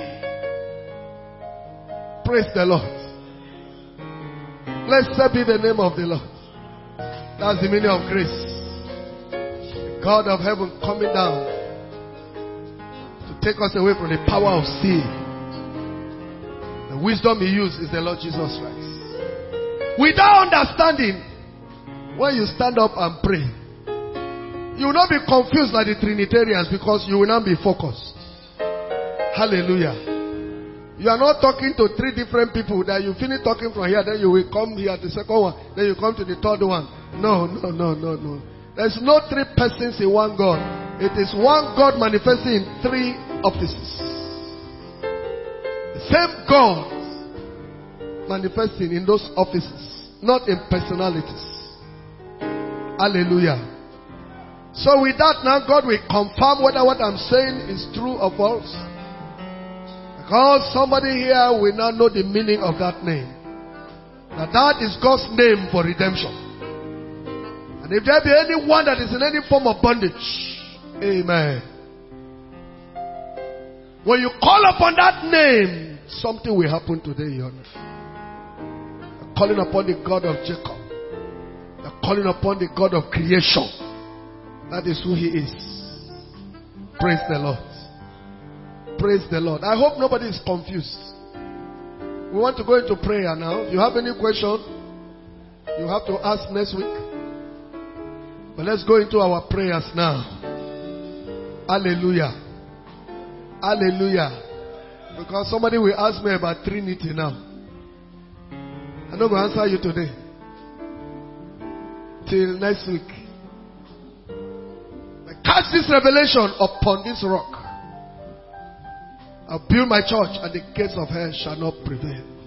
Praise the Lord. Blessed be the name of the Lord. That's the meaning of grace. The God of heaven coming down to take us away from the power of sin. The wisdom he used is the Lord Jesus Christ. Without understanding, when you stand up and pray, you will not be confused like the Trinitarians because you will not be focused. Hallelujah. You are not talking to three different people that you finish talking from here, then you will come here the second one, then you come to the third one. No. There's no three persons in one God. It is one God manifesting in three offices. The same God manifesting in those offices, not in personalities. Hallelujah. So with that now, God will confirm whether what I'm saying is true or false. Because somebody here will not know the meaning of that name. That is God's name for redemption. And if there be anyone that is in any form of bondage, amen. When you call upon that name, something will happen today, your honor. calling upon the God of Jacob. You are calling upon the God of creation. That is who He is. Praise the Lord. Praise the Lord. I hope nobody is confused. We want to go into prayer now. If you have any question, you have to ask next week. But let's go into our prayers now. Hallelujah. Hallelujah. Because somebody will ask me about Trinity now. I'm not going to answer you today. Till next week. I cast this revelation upon this rock. I'll build my church and the gates of hell shall not prevail.